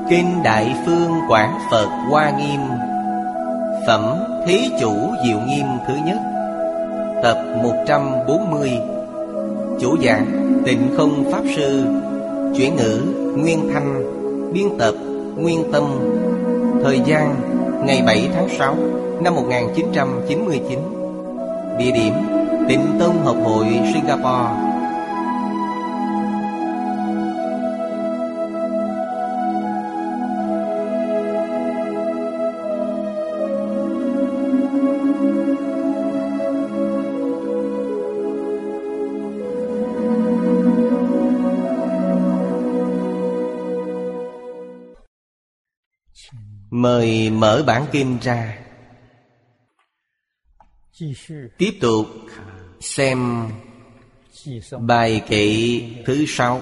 Kinh Đại Phương Quảng Phật Hoa Nghiêm, Phẩm Thí Chủ Diệu Nghiêm thứ nhất, tập 140. Chủ giảng Tịnh Không Pháp Sư. Chuyển ngữ Nguyên Thanh. Biên tập Nguyên Tâm. Thời gian ngày 7 tháng 6 năm 1999. Địa điểm Tịnh Tông Học hội Singapore. Mời mở bản kinh ra. Tiếp tục xem bài kệ thứ 6.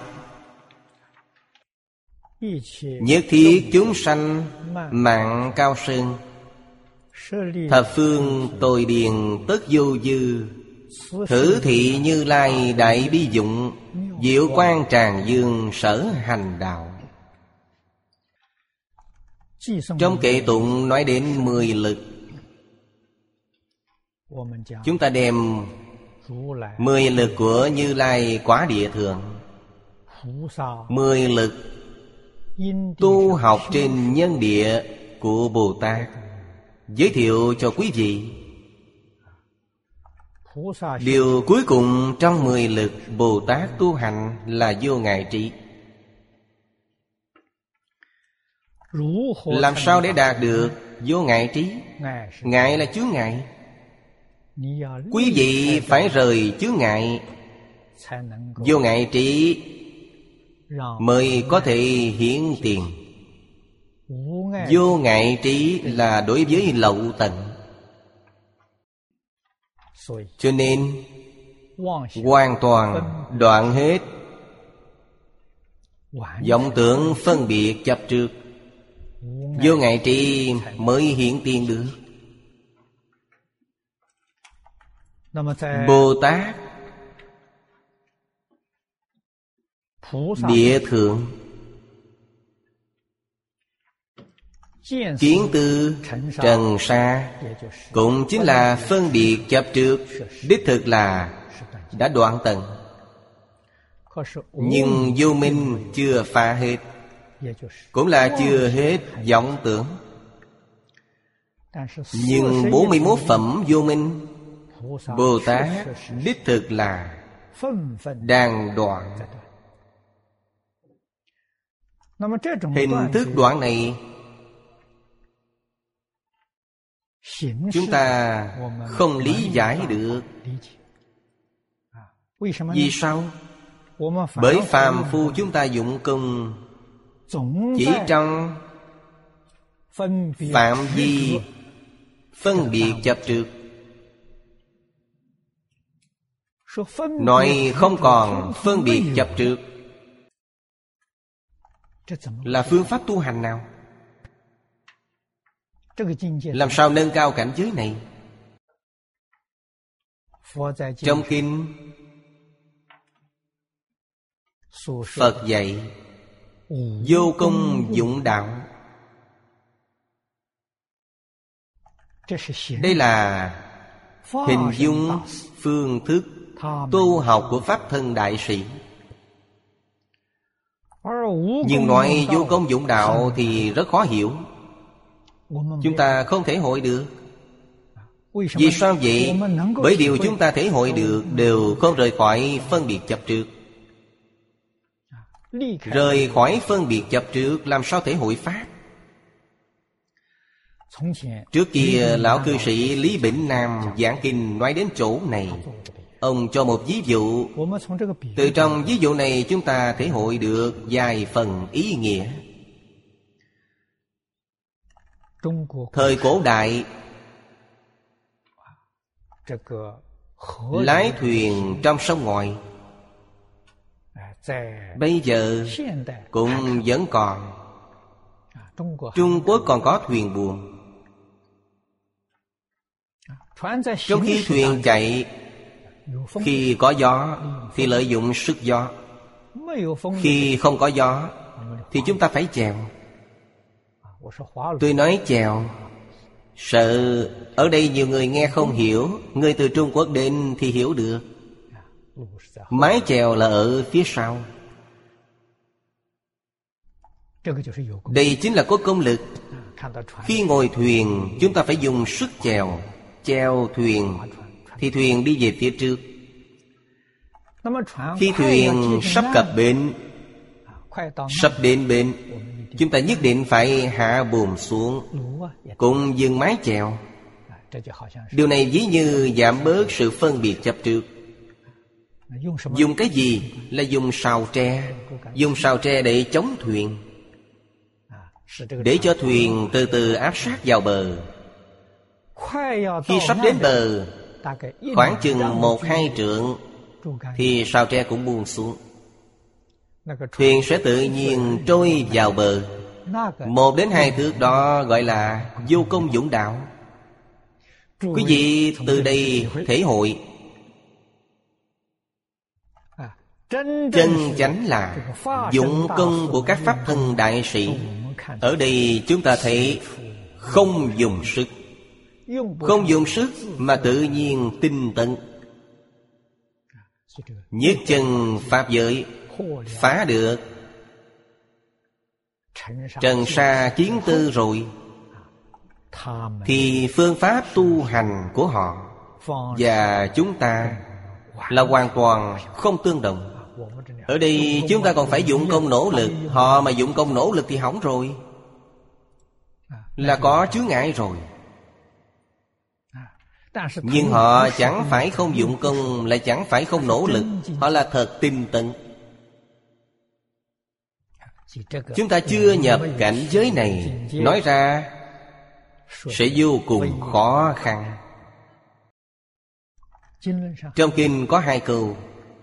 Nhất thiết chúng sanh mạng cao sơn, thập phương tồi điền tất vô dư. Thử thị Như Lai đại bi dụng, diệu quang tràng dương sở hành đạo. Trong kệ tụng nói đến 10 lực. Chúng ta đem 10 lực của Như Lai Quả Địa Thượng, 10 lực tu học trên nhân địa của Bồ Tát, giới thiệu cho quý vị. Điều cuối cùng trong 10 lực Bồ Tát tu hành là vô ngại trí. Làm sao để đạt được vô ngại trí? Ngại là chướng ngại. Quý vị phải rời chướng ngại, vô ngại trí mới có thể hiển tiền. Vô ngại trí là đối với lậu tận. Cho nên hoàn toàn đoạn hết vọng tưởng phân biệt chấp trước, vô ngại trí mới hiển tiền được. Bồ Tát Địa Thượng kiến tư trần sa, cũng chính là phân biệt chấp trước, đích thực là đã đoạn tận. Nhưng vô minh chưa phá hết, cũng là chưa hết vọng tưởng. Nhưng 41 phẩm vô minh, Bồ Tát đích thực là đang đoạn. Hình thức đoạn này chúng ta không lý giải được. Vì sao? Bởi phàm phu chúng ta dụng công chỉ trong phạm vi phân biệt chấp trước. Nói không còn phân biệt chấp trước là phương pháp tu hành nào? Làm sao nâng cao cảnh giới này? Trong kinh Phật dạy vô công dụng đạo. Đây là hình dung phương thức tu học của Pháp thân đại sĩ. Nhưng nói vô công dụng đạo thì rất khó hiểu. Chúng ta không thể hội được. Vì sao vậy? Bởi điều chúng ta thể hội được đều không rời khỏi phân biệt chấp trước. Rời khỏi phân biệt chấp trước làm sao thể hội Pháp? Trước kia lão cư sĩ Lý Bỉnh Nam giảng kinh nói đến chỗ này, ông cho một ví dụ. Từ trong ví dụ này chúng ta thể hội được vài phần ý nghĩa. Thời cổ đại, lái thuyền trong sông ngòi bây giờ cũng vẫn còn. Trung Quốc còn có thuyền buồm. Trong khi thuyền chạy, khi có gió thì lợi dụng sức gió, khi không có gió thì chúng ta phải chèo. Tôi nói chèo, sợ ở đây nhiều người nghe không hiểu. Người từ Trung Quốc đến thì hiểu được. Mái chèo là ở phía sau. Đây chính là có công lực. Khi ngồi thuyền, chúng ta phải dùng sức chèo. Chèo thuyền thì thuyền đi về phía trước. Khi thuyền sắp cập bến, sắp đến bến, chúng ta nhất định phải hạ buồm xuống, cùng dừng mái chèo. Điều này ví như giảm bớt sự phân biệt chấp trước. Dùng cái gì? Là dùng sào tre. Dùng sào tre để chống thuyền, để cho thuyền từ từ áp sát vào bờ. Khi sắp đến bờ, khoảng chừng 1-2 trượng, thì sào tre cũng buông xuống. Thuyền sẽ tự nhiên trôi vào bờ. 1-2 thước đó gọi là vô công dũng đạo. Quý vị từ đây thể hội chân chánh là dụng công của các pháp thân đại sĩ. Ở đây chúng ta thấy không dùng sức. Không dùng sức mà tự nhiên tinh tấn. Nhất chân pháp giới phá được trần sa kiến tư rồi, thì phương pháp tu hành của họ và chúng ta là hoàn toàn không tương đồng. Ở đây chúng ta còn phải dụng công nỗ lực. Họ mà dụng công nỗ lực thì hỏng rồi, là có chướng ngại rồi. Nhưng họ chẳng phải không dụng công, lại chẳng phải không nỗ lực. Họ là thật tinh tấn. Chúng ta chưa nhập cảnh giới này, nói ra sẽ vô cùng khó khăn. Trong kinh có 2 câu: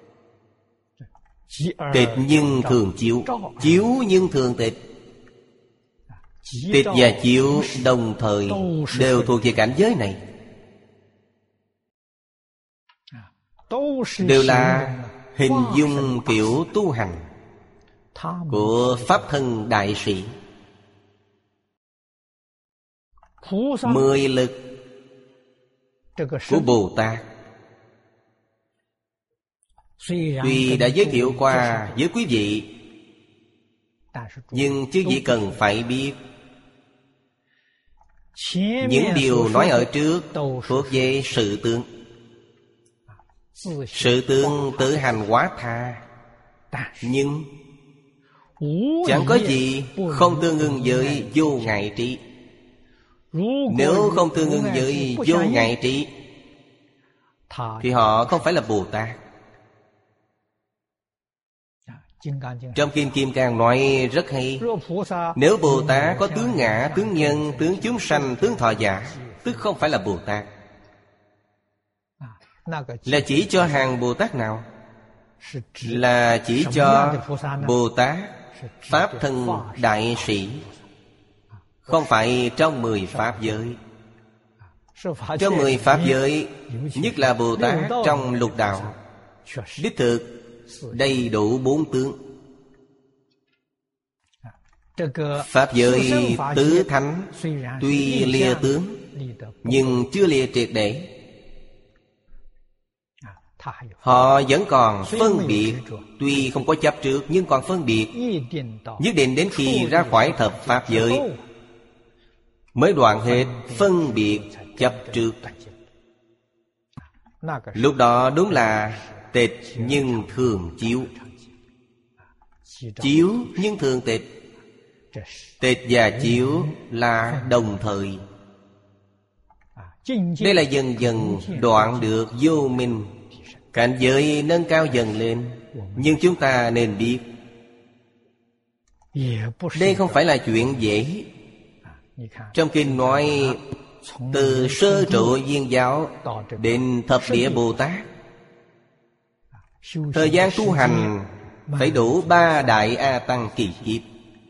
tịch nhưng thường chiếu, chiếu nhưng thường tịch. Tịch và chiếu đồng thời đều thuộc về cảnh giới này, đều là hình dung kiểu tu hành của pháp thân đại sĩ. 10 lực của Bồ Tát, tuy đã giới thiệu qua với quý vị, nhưng chư vị cần phải biết, những điều nói ở trước thuộc về sự tướng. Sự tướng tự hành hóa tha, nhưng chẳng có gì không tương ưng với vô ngại trí. Nếu không tương ưng với vô ngại trí thì họ không phải là Bồ Tát. Trong Kinh Kim Cang nói rất hay: nếu Bồ Tát có tướng ngã, tướng nhân, tướng chúng sanh, tướng thọ giả, tức không phải là Bồ Tát. Là chỉ cho hàng Bồ Tát nào? Là chỉ cho Bồ Tát pháp thân đại sĩ, không phải trong 10 pháp giới. Trong 10 pháp giới, nhất là Bồ Tát trong lục đạo, đích thực đầy đủ 4 tướng. Pháp giới tứ thánh tuy lìa tướng, nhưng chưa lìa triệt để. Họ vẫn còn phân biệt. Tuy không có chấp trước, nhưng còn phân biệt. Nhất định đến khi ra khỏi thập pháp giới mới đoạn hết phân biệt chấp trước. Lúc đó đúng là tịch nhưng thường chiếu. Chiếu nhưng thường tịch. Tịch và chiếu là đồng thời. Đây là dần dần đoạn được vô minh, cảnh giới nâng cao dần lên. Nhưng chúng ta nên biết, đây không phải là chuyện dễ. Trong kinh nói, từ sơ trụ viên giáo đến thập địa Bồ Tát, thời gian tu hành phải đủ 3 đại A Tăng kỳ kiếp.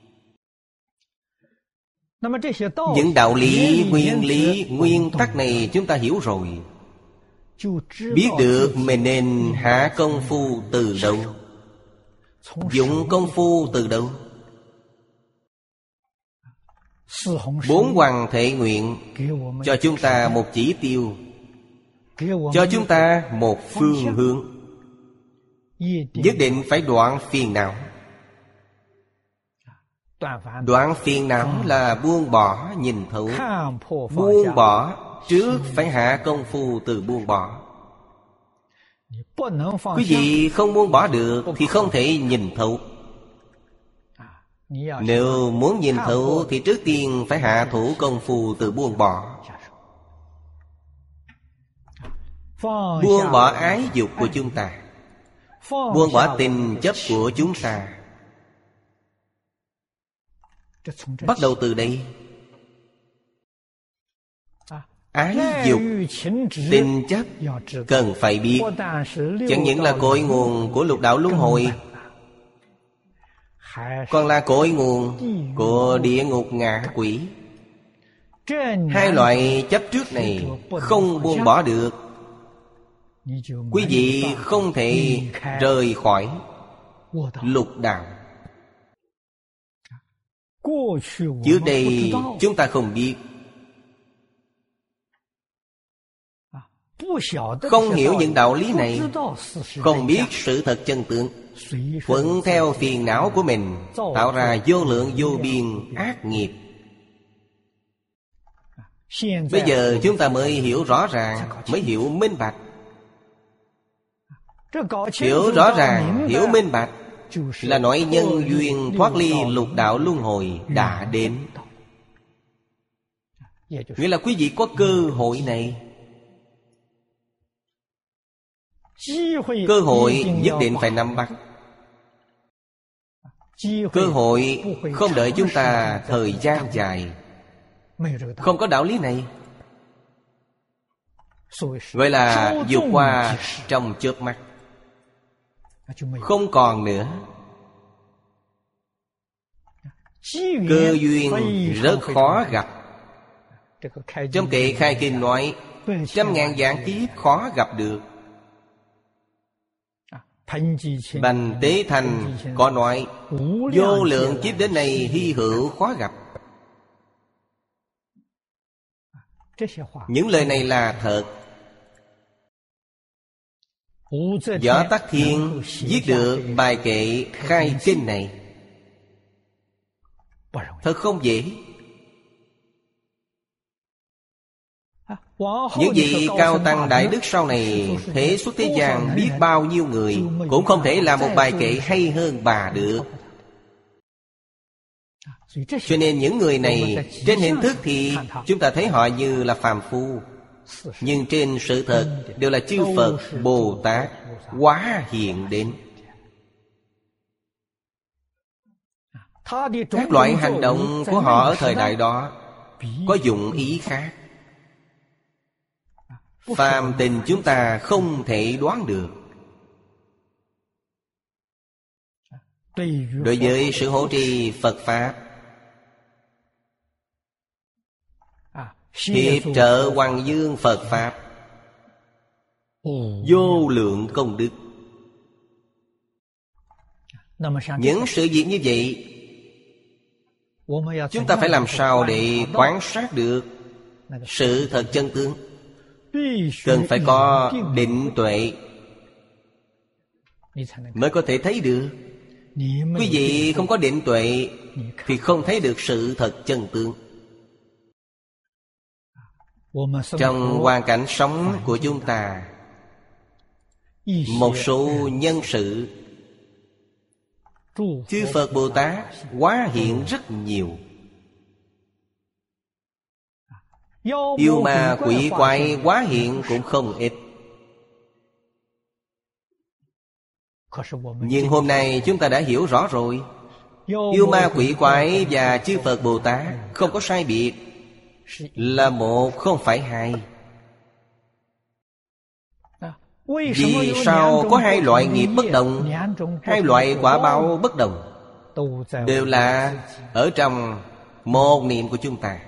Những đạo lý, nguyên lý, nguyên tắc này chúng ta hiểu rồi, biết được mình nên hạ công phu từ đâu, dụng công phu từ đâu. Bốn Hoàng thệ nguyện cho chúng ta một chỉ tiêu, cho chúng ta một phương hướng. Nhất định phải đoạn phiền não. Đoạn phiền não là buông bỏ nhìn thấu. Buông bỏ trước phải hạ công phu từ buông bỏ. Quý vị không buông bỏ được thì không thể nhìn thấu. Nếu muốn nhìn thấu thì trước tiên phải hạ thủ công phu từ buông bỏ. Buông bỏ ái dục của chúng ta, buông bỏ tình chấp của chúng ta. Bắt đầu từ đây. Ái dục, tình chấp cần phải biết. Chẳng những là cội nguồn của lục đạo luân hồi, còn là cội nguồn của địa ngục ngạ quỷ. Hai loại chấp trước này không buông bỏ được, quý vị không thể rời khỏi lục đạo. Trước đây chúng ta không biết, không hiểu những đạo lý này, không biết sự thật chân tướng, thuận theo phiền não của mình, tạo ra vô lượng vô biên ác nghiệp. Bây giờ chúng ta mới hiểu rõ ràng, mới hiểu minh bạch. Hiểu rõ ràng, hiểu minh bạch là nói nhân duyên thoát ly lục đạo luân hồi đã đến. Nghĩa là quý vị có cơ hội này. Cơ hội nhất định phải nắm bắt. Cơ hội không đợi chúng ta thời gian dài. Không có đạo lý này, gọi là vượt qua trong chớp mắt, không còn nữa. Cơ duyên rất khó gặp. Trong kệ khai kinh nói, 100.000 vạn kiếp khó gặp được. Bành Tế Thành có nói, vô lượng kiếp đến nay hy hữu khó gặp. Những lời này là thật. Võ Tắc Thiên viết được bài kệ khai kinh này thật không dễ. Những vị cao tăng đại đức sau này thế xuất thế gian biết bao nhiêu người cũng không thể làm một bài kệ hay hơn bà được. Cho nên những người này trên hình thức thì chúng ta thấy họ như là phàm phu, nhưng trên sự thật đều là chư Phật Bồ Tát hóa hiện đến. Các loại hành động của họ ở thời đại đó có dụng ý khác, phàm tình chúng ta không thể đoán được. Đối với sự hộ trì Phật Pháp, hiệp trợ Hoàng Dương Phật Pháp, vô lượng công đức. Những sự việc như vậy, chúng ta phải làm sao để quan sát được sự thật chân tướng? Cần phải có định tuệ mới có thể thấy được. Quý vị không có định tuệ thì không thấy được sự thật chân tướng. Trong hoàn cảnh sống của chúng ta, một số nhân sự chư Phật Bồ Tát hóa hiện rất nhiều. Yêu ma quỷ quái hóa hiện cũng không ít. Nhưng hôm nay chúng ta đã hiểu rõ rồi, yêu ma quỷ quái và chư Phật Bồ Tát không có sai biệt, là một không phải hai. Vì sao có hai loại nghiệp bất đồng, hai loại quả báo bất đồng? Đều là ở trong một niệm của chúng ta.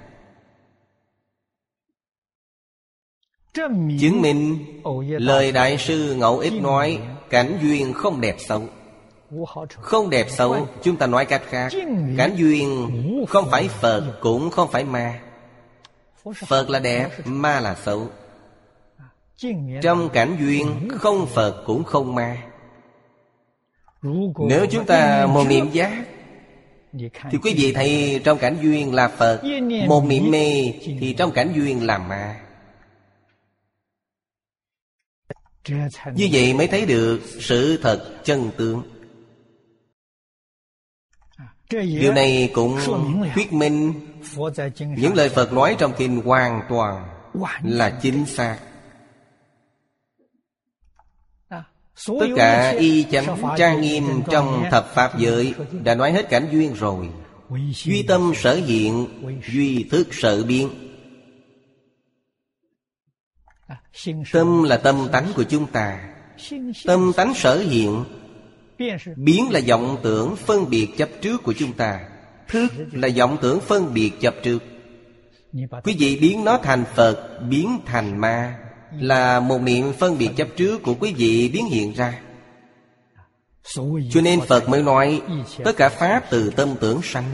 Chứng minh lời Đại sư Ngẫu Ích nói cảnh duyên không đẹp xấu. Không đẹp xấu. Chúng ta nói cách khác, cảnh duyên không phải Phật cũng không phải ma. Phật là đẹp, ma là xấu. Trong cảnh duyên không Phật cũng không ma. Nếu chúng ta một niệm giác thì quý vị thấy trong cảnh duyên là Phật, một niệm mê thì trong cảnh duyên là ma. Như vậy mới thấy được sự thật chân tướng. Điều này cũng thuyết minh những lời Phật nói trong kinh hoàn toàn là chính xác. Tất cả y chánh trang nghiêm trong thập pháp giới đã nói hết cảnh duyên rồi. Duy tâm sở hiện, duy thức sở biến. Tâm là tâm tánh của chúng ta. Tâm tánh sở hiện, biến là vọng tưởng phân biệt chấp trước của chúng ta. Thức là vọng tưởng phân biệt chấp trước. Quý vị biến nó thành Phật, biến thành ma, là một niệm phân biệt chấp trước của quý vị biến hiện ra. Cho nên Phật mới nói tất cả pháp từ tâm tưởng sanh.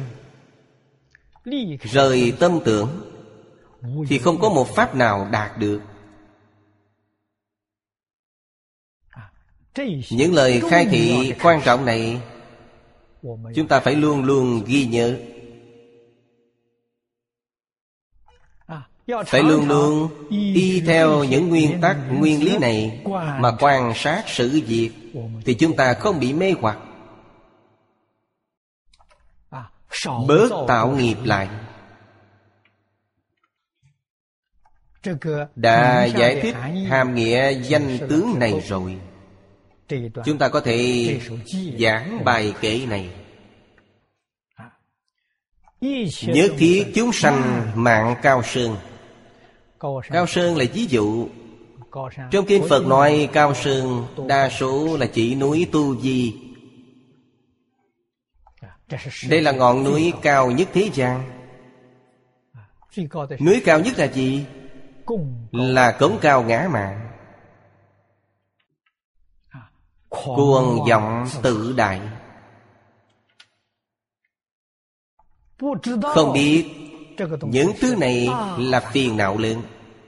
Rời tâm tưởng thì không có một pháp nào đạt được. Những lời khai thị quan trọng này chúng ta phải luôn luôn ghi nhớ. Phải luôn luôn y theo những nguyên tắc, nguyên lý này mà quan sát sự việc, thì chúng ta không bị mê hoặc. Bớt tạo nghiệp lại. Đã giải thích hàm nghĩa danh tướng này rồi. Chúng ta có thể giảng bài kệ này. Nhất thiết chúng sanh mạng cao sơn. Cao sơn là ví dụ. Trong kinh Phật nói cao sơn đa số là chỉ núi Tu Di. Đây là ngọn núi cao nhất thế gian. Núi cao nhất là gì? Là cống cao ngã mạn. Cuồng vọng tự đại. Không biết những thứ này là phiền não lớn,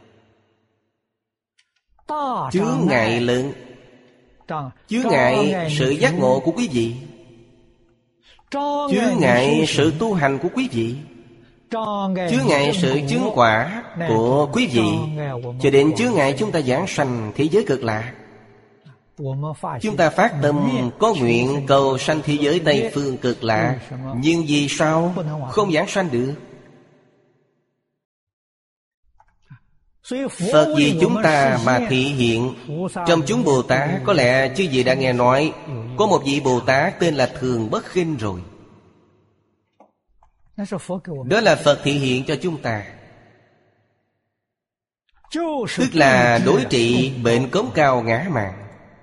chướng ngại lớn. Chướng ngại sự giác ngộ của quý vị, chướng ngại sự tu hành của quý vị, chướng ngại sự chứng quả của quý vị, cho đến chướng ngại chúng ta giảng sanh thế giới cực lạc. Chúng ta phát tâm có nguyện cầu sanh thế giới Tây Phương cực lạc, nhưng vì sao không giảng sanh được? Phật vì chúng ta mà thị hiện. Trong chúng Bồ Tát có lẽ chư vị đã nghe nói có một vị Bồ Tát tên là Thường Bất Khinh rồi. Đó là Phật thị hiện cho chúng ta, tức là đối trị bệnh cống cao ngã mạn.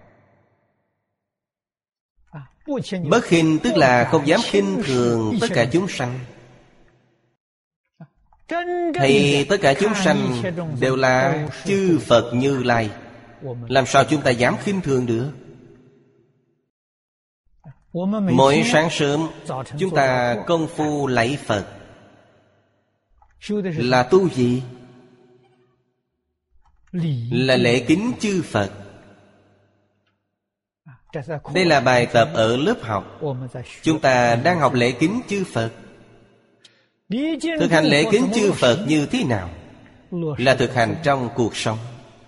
Bất khinh tức là không dám khinh thường tất cả chúng sanh. Thì tất cả chúng sanh đều là chư Phật Như Lai, làm sao chúng ta dám khinh thường được? Mỗi sáng sớm chúng ta công phu lạy Phật là tu gì? Là lễ kính chư Phật. Đây là bài tập ở lớp học. Chúng ta đang học lễ kính chư Phật. Thực hành lễ kính chư Phật như thế nào? Là thực hành trong cuộc sống.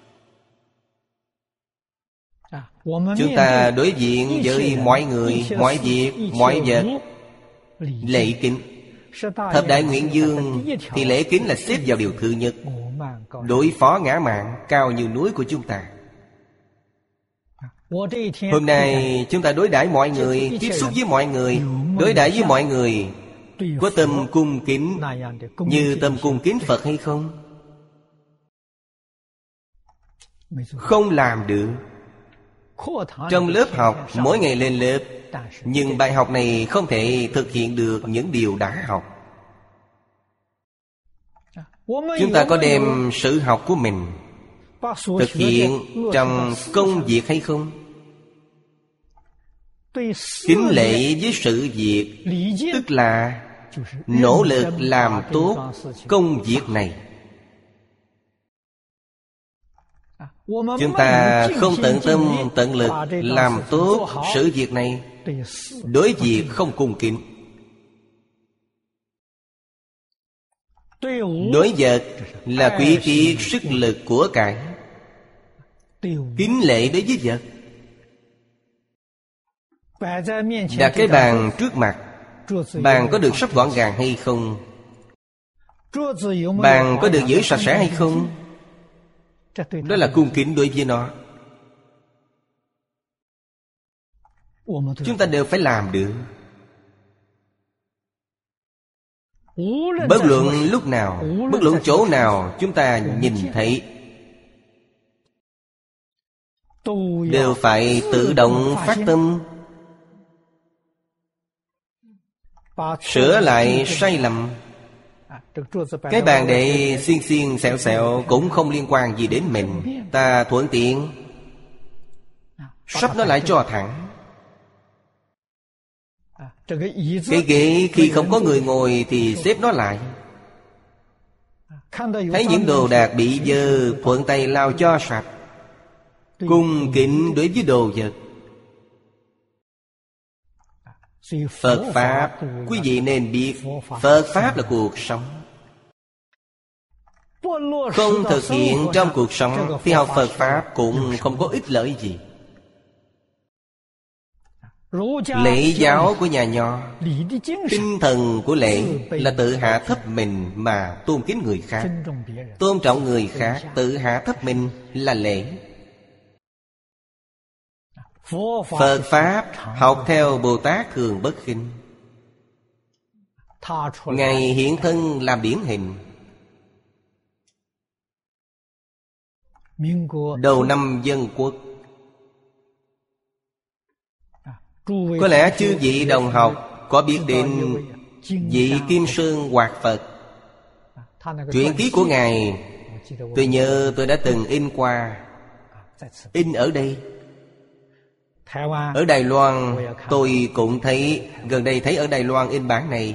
Chúng ta đối diện với mọi người, mọi việc, mọi vật lễ kính. Thập Đại Nguyện Dương thì lễ kính là xếp vào điều thứ nhất. Đối phó ngã mạn cao như núi của chúng ta. Hôm nay chúng ta đối đãi mọi người, tiếp xúc với mọi người, đối đãi với mọi người có tâm cung kính như tâm cung kính Phật hay không? Không làm được. Trong lớp học mỗi ngày lên lớp, nhưng bài học này không thể thực hiện được những điều đã học. Chúng ta có đem sự học của mình thực hiện trong công việc hay không? Kính lễ với sự việc, tức là nỗ lực làm tốt công việc này. Chúng ta không tận tâm tận lực làm tốt sự việc này, đối việc không cung kính, đối vật là quý tiết sức lực của cải. Kính lễ đối với vật, đặt cái bàn trước mặt, bàn có được sắp gọn gàng hay không, bàn có được giữ sạch sẽ hay không, đó là cung kính đối với nó. Chúng ta đều phải làm được. Bất luận lúc nào, bất luận chỗ nào chúng ta nhìn thấy, đều phải tự động phát tâm sửa lại sai lầm. Cái bàn để xiên xiên xẹo xẹo cũng không liên quan gì đến mình, ta thuận tiện sắp nó lại cho thẳng. Cái ghế khi không có người ngồi thì xếp nó lại. Thấy những đồ đạc bị dơ, thuận tay lau cho sạch. Cung kính đối với đồ vật. Phật Pháp, quý vị nên biết, Phật Pháp là cuộc sống. Không thực hiện trong cuộc sống thì học Phật Pháp cũng không có ích lợi gì. Lễ giáo của nhà Nho, tinh thần của lễ là tự hạ thấp mình mà tôn kính người khác. Tôn trọng người khác, tự hạ thấp mình là lễ. Phật Pháp học theo Bồ Tát Thường Bất Khinh. Ngài hiện thân làm điển hình. Đầu năm Dân Quốc, có lẽ chư vị đồng học có biết đến vị Kim Sơn Hoạt Phật. Truyện ký của Ngài tôi nhớ tôi đã từng in qua. In ở đây. Ở Đài Loan tôi cũng thấy, gần đây thấy ở Đài Loan in bản này.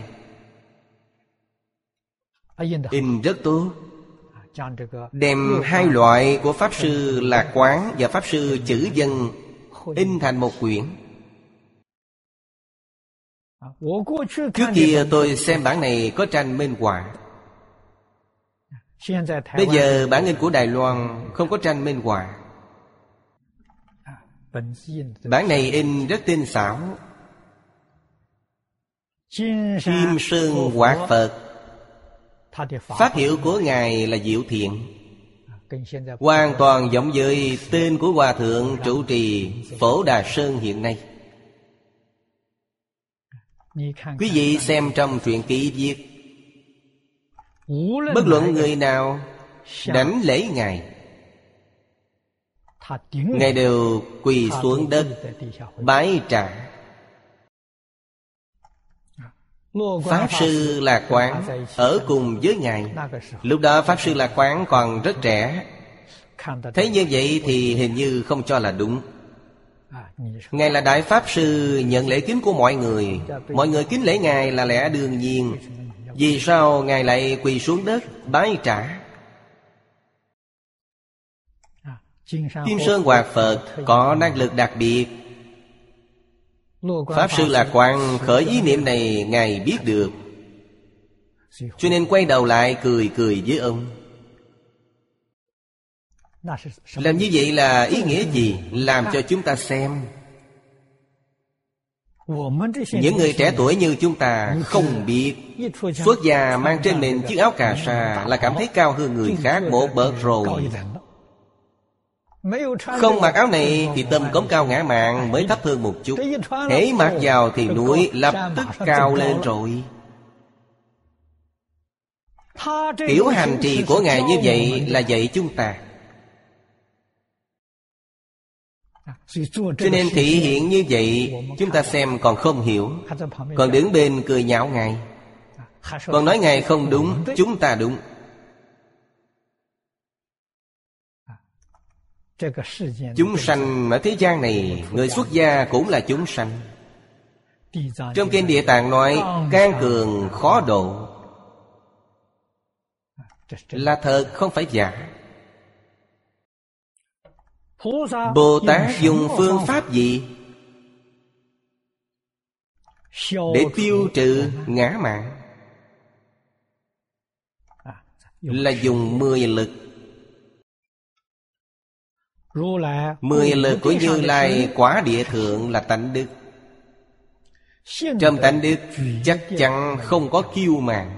In rất tốt. Đem hai loại của Pháp Sư Lạc Quán và Pháp Sư Chữ Dân in thành một quyển. Trước kia tôi xem bản này có tranh minh họa. Bây giờ bản in của Đài Loan không có tranh minh họa. Bản này in rất tinh xảo. Kim Sơn Hoạt Phật, pháp hiệu của Ngài là Diệu Thiện, hoàn toàn giống với tên của Hòa Thượng trụ trì Phổ Đà Sơn hiện nay. Quý vị xem trong truyện ký viết, bất luận người nào đảnh lễ Ngài, Ngài đều quỳ xuống đất bái trả. Pháp Sư Lạc Quán ở cùng với Ngài. Lúc đó Pháp Sư Lạc Quán còn rất trẻ. Thấy như vậy thì hình như không cho là đúng. Ngài là Đại Pháp Sư, nhận lễ kính của mọi người. Mọi người kính lễ Ngài là lẽ đương nhiên. Vì sao Ngài lại quỳ xuống đất bái trả? Kim Sơn Hoạt Phật có năng lực đặc biệt. Pháp Sư Lạc Quán khởi ý niệm này Ngài biết được, cho nên quay đầu lại cười cười với ông. Làm như vậy là ý nghĩa gì? Làm cho chúng ta xem. Những người trẻ tuổi như chúng ta không biết, xuất gia mang trên mình chiếc áo cà sa là cảm thấy cao hơn người khác một bậc rồi. Không mặc áo này thì tâm cống cao ngã mạn mới thấp hơn một chút. Hễ mặc vào thì núi lập tức cao lên rồi. Kiểu hành trì của Ngài như vậy là dạy chúng ta. Cho nên thị hiện như vậy, chúng ta xem còn không hiểu, còn đứng bên cười nhạo Ngài, còn nói Ngài không đúng, chúng ta đúng. Chúng sanh ở thế gian này, người xuất gia cũng là chúng sanh. Trong kinh Địa Tạng nói can cường khó độ, là thật không phải giả. Bồ Tát dùng phương pháp gì để tiêu trừ ngã mạn? Là dùng 10 lực. 10 lực của Như Lai quả địa thượng là tánh đức. Trong tánh đức chắc chắn không có kiêu mạn.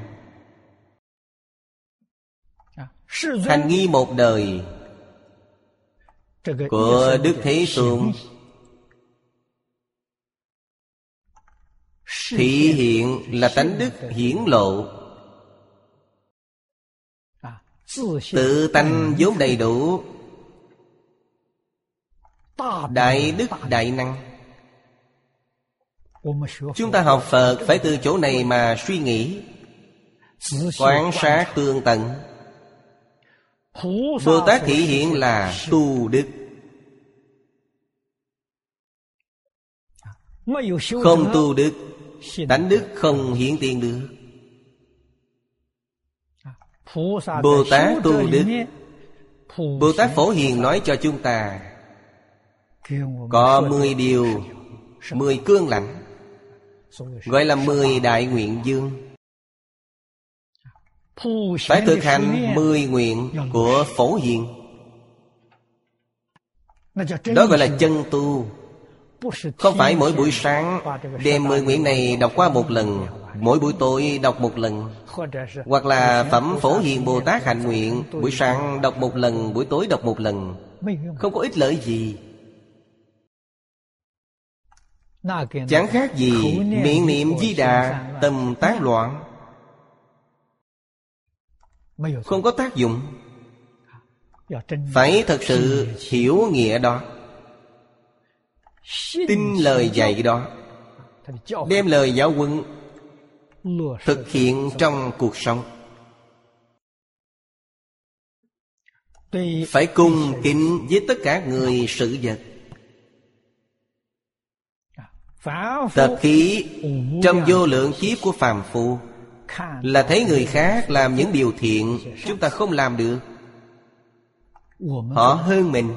Hành nghi một đời của Đức Thế Tôn thị hiện là tánh đức hiển lộ. Tự tánh vốn đầy đủ, đại đức đại năng. Chúng ta học Phật phải từ chỗ này mà suy nghĩ, quan sát tường tận. Bồ Tát thị hiện là tu đức, không tu đức, tánh đức không hiện tiền được. Bồ Tát tu đức. Bồ Tát Phổ Hiền nói cho chúng ta có 10 điều, 10 cương lãnh, gọi là 10 đại nguyện dương. Phải thực hành 10 nguyện của Phổ Hiền. Đó gọi là chân tu. Không phải mỗi buổi sáng đem 10 nguyện này đọc qua một lần, mỗi buổi tối đọc một lần, hoặc là phẩm Phổ Hiền Bồ Tát hạnh nguyện, buổi sáng đọc một lần, buổi tối đọc một lần. Không có ích lợi gì. Chẳng khác gì miệng niệm Di Đà, tâm tán loạn, không có tác dụng. Phải thật sự hiểu nghĩa đó, tin lời dạy đó, đem lời giáo huấn thực hiện trong cuộc sống. Phải cung kính với tất cả người sự vật. Tập khí trong vô lượng kiếp của phàm phu là thấy người khác làm những điều thiện chúng ta không làm được, họ hơn mình,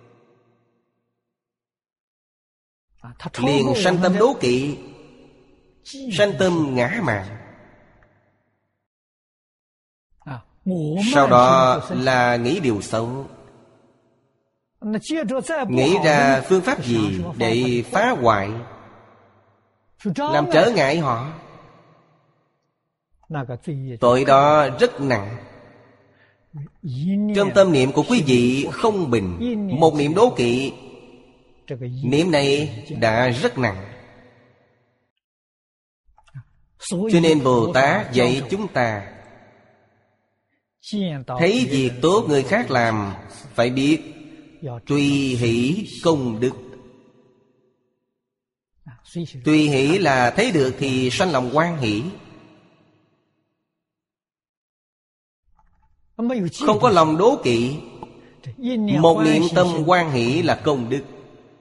liền sanh tâm đố kỵ, sanh tâm ngã mạn. Sau đó là nghĩ điều xấu, nghĩ ra phương pháp gì để phá hoại, làm trở ngại họ. Tội đó rất nặng. Trong tâm niệm của quý vị không bình, một niệm đố kỵ, niệm này đã rất nặng. Cho nên Bồ Tát dạy chúng ta, thấy việc tốt người khác làm, phải biết tùy hỷ công đức. Tùy hỷ là thấy được thì sanh lòng hoan hỷ, không có lòng đố kỵ. Một niệm tâm hoan hỷ là công đức.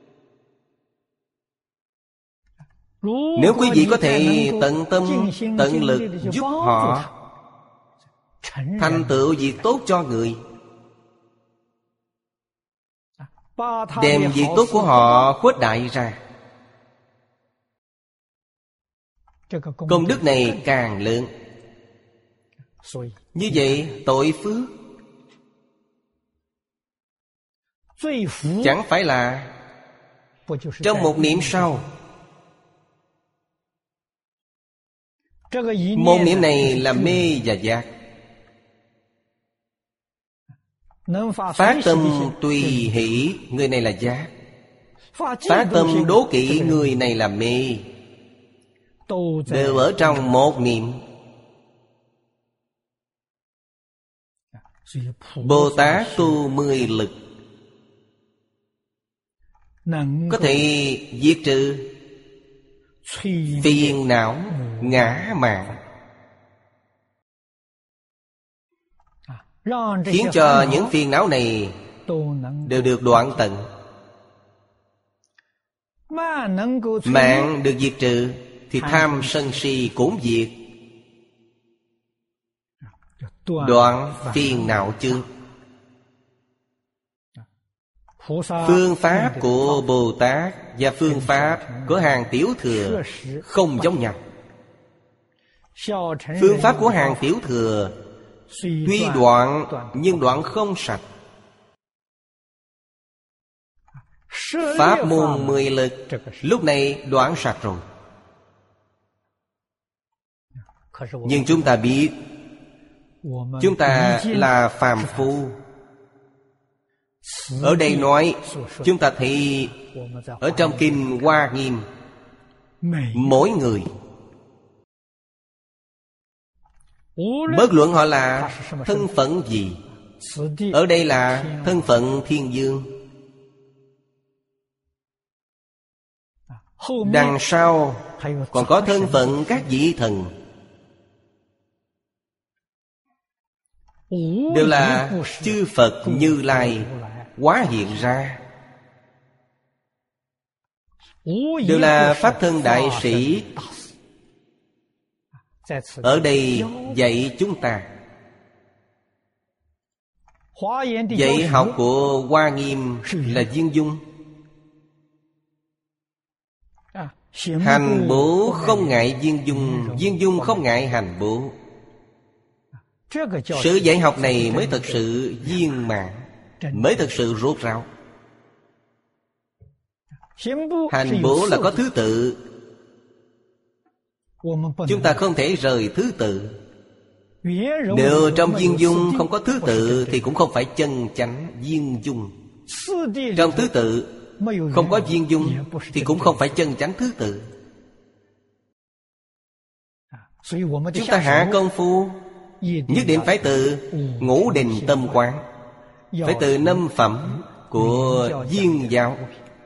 Nếu quý vị có thể tận tâm, tận lực giúp họ thành tựu việc tốt cho người, đem việc tốt của họ khuếch đại ra, công đức này càng lớn. Như vậy tội phước chẳng phải là trong một niệm sau. Một niệm này là mê và giác. Phát tâm tùy hỷ, người này là giác. Phát tâm đố kỵ, người này là mê. Đều ở trong một niệm. Bồ Tát tu 10 lực, có thể diệt trừ phiền não ngã mạn, khiến cho những phiền não này đều được đoạn tận. Mạng được diệt trừ thì tham sân si cũng diệt. Đoạn phiền não trước. Phương pháp của Bồ Tát và phương pháp của hàng tiểu thừa không giống nhau. Phương pháp của hàng tiểu thừa tuy đoạn nhưng đoạn không sạch. Pháp môn 10 lực lúc này đoạn sạch rồi. Nhưng chúng ta biết chúng ta là phàm phu. Ở đây nói, chúng ta thấy ở trong Kinh Hoa Nghiêm, mỗi người, bất luận họ là thân phận gì, ở đây là thân phận thiên dương, đằng sau còn có thân phận các vị thần, đều là chư Phật Như Lai hóa hiện ra, đều là pháp thân đại sĩ. Ở đây dạy chúng ta, dạy học của Hoa Nghiêm là viên dung. Hành bố không ngại viên dung, viên dung không ngại hành bố. Sự dạy học này mới thật sự viên mãn, mới thật sự rốt ráo. Hành bố là có thứ tự, chúng ta không thể rời thứ tự. Nếu trong viên dung không có thứ tự thì cũng không phải chân chánh viên dung. Trong thứ tự không có viên dung thì cũng không phải chân chánh thứ tự. Chúng ta hạ công phu nhất định phải từ ngũ định tâm quán, phải từ 5 phẩm của viên giáo,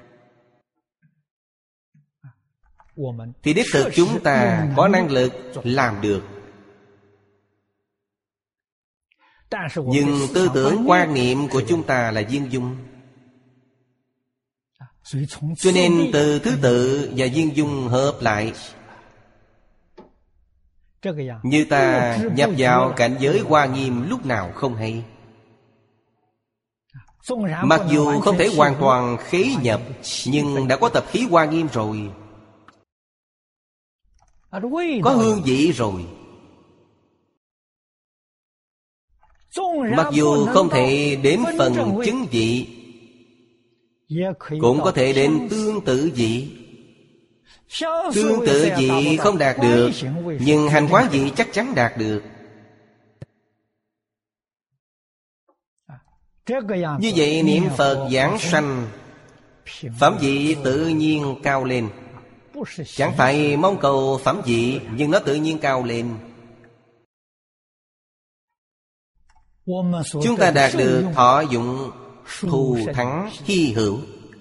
thì đích thực chúng ta có năng lực làm được. Nhưng tư tưởng quan niệm của chúng ta là viên dung, cho nên từ thứ tự và viên dung hợp lại, như ta nhập vào cảnh giới Hoa Nghiêm lúc nào không hay. Mặc dù không thể hoàn toàn khí nhập, nhưng đã có tập khí Hoa Nghiêm rồi, có hương vị rồi. Mặc dù không thể đến phần chứng vị, cũng có thể đến tương tự vị. Tương tự vị không đạt được, nhưng hành quán vị chắc chắn đạt được. Như vậy niệm Phật giảng sanh, phẩm vị tự nhiên cao lên. Chẳng phải mong cầu phẩm vị, nhưng nó tự nhiên cao lên. Chúng ta đạt được thọ dụng thù thắng hy hữu.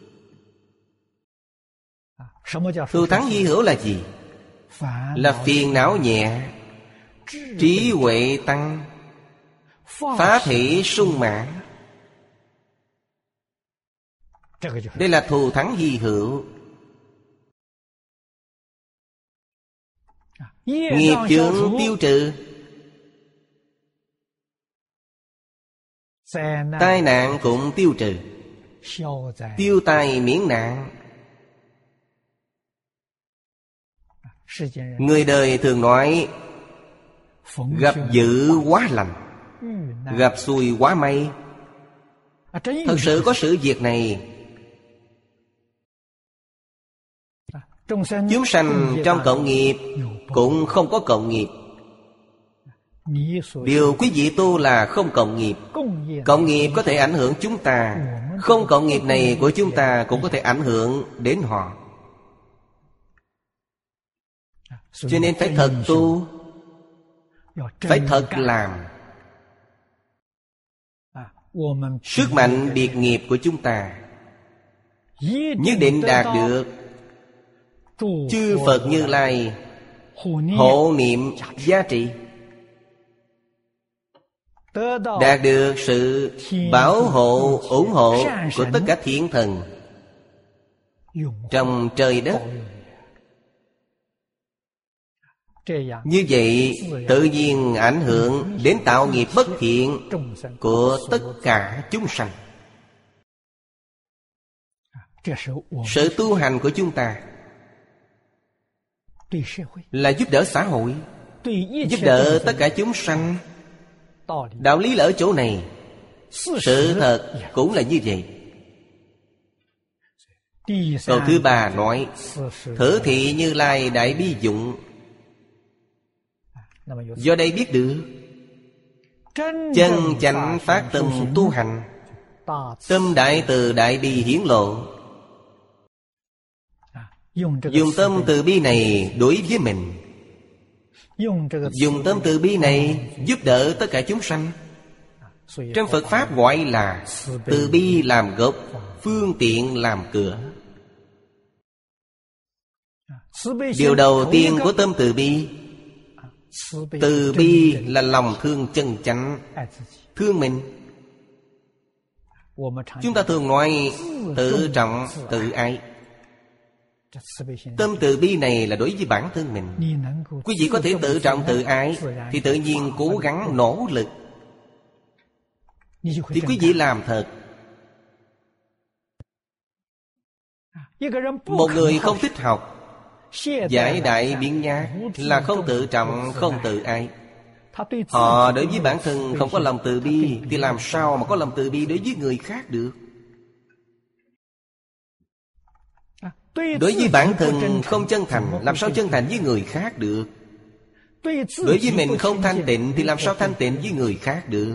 Thù thắng hy hữu là gì? Là phiền não nhẹ, trí huệ tăng, phá thể sung mãn. Đây là thù thắng hy hữu. Nghiệp chướng tiêu trừ, tai nạn cũng tiêu trừ, tiêu tai miễn nạn. Người đời thường nói gặp dữ hóa lành, gặp xui hóa may. Thật sự có sự việc này. Chúng sanh trong cộng nghiệp cũng không có cộng nghiệp. Điều quý vị tu là không cộng nghiệp. Cộng nghiệp có thể ảnh hưởng chúng ta, không cộng nghiệp này của chúng ta cũng có thể ảnh hưởng đến họ. Cho nên phải thật tu, phải thật làm. Sức mạnh biệt nghiệp của chúng ta nhất định đạt được chư Phật Như Lai hộ niệm giá trị, đạt được sự bảo hộ ủng hộ của tất cả thiện thần. trong trời đất. Như vậy tự nhiên ảnh hưởng đến tạo nghiệp bất thiện của tất cả chúng sanh. Sự tu hành của chúng ta là giúp đỡ xã hội, giúp đỡ tất cả chúng sanh. Đạo lý là ở chỗ này. Sự thật cũng là như vậy. Câu thứ ba nói Thử thị Như Lai đại bi dụng. Do đây biết được chân chánh phát tâm tu hành, tâm đại từ đại bi hiển lộ. Dùng tâm từ bi này đối với mình, dùng tâm từ bi này giúp đỡ tất cả chúng sanh. Trong Phật Pháp gọi là từ bi làm gốc, phương tiện làm cửa. Điều đầu tiên của tâm từ bi, từ bi là lòng thương chân chánh, thương mình. Chúng ta thường nói tự trọng, tự ái. Tâm từ bi này là đối với bản thân mình. Quý vị có thể tự trọng tự ái thì tự nhiên cố gắng nỗ lực thì quý vị làm thật. Một người không thích học, giải đại biện nhạc là không tự trọng, không tự ái. Họ đối với bản thân không có lòng từ bi thì làm sao mà có lòng từ bi đối với người khác được? Đối với bản thân không chân thành, làm sao chân thành với người khác được? Đối với mình không thanh tịnh thì làm sao thanh tịnh với người khác được?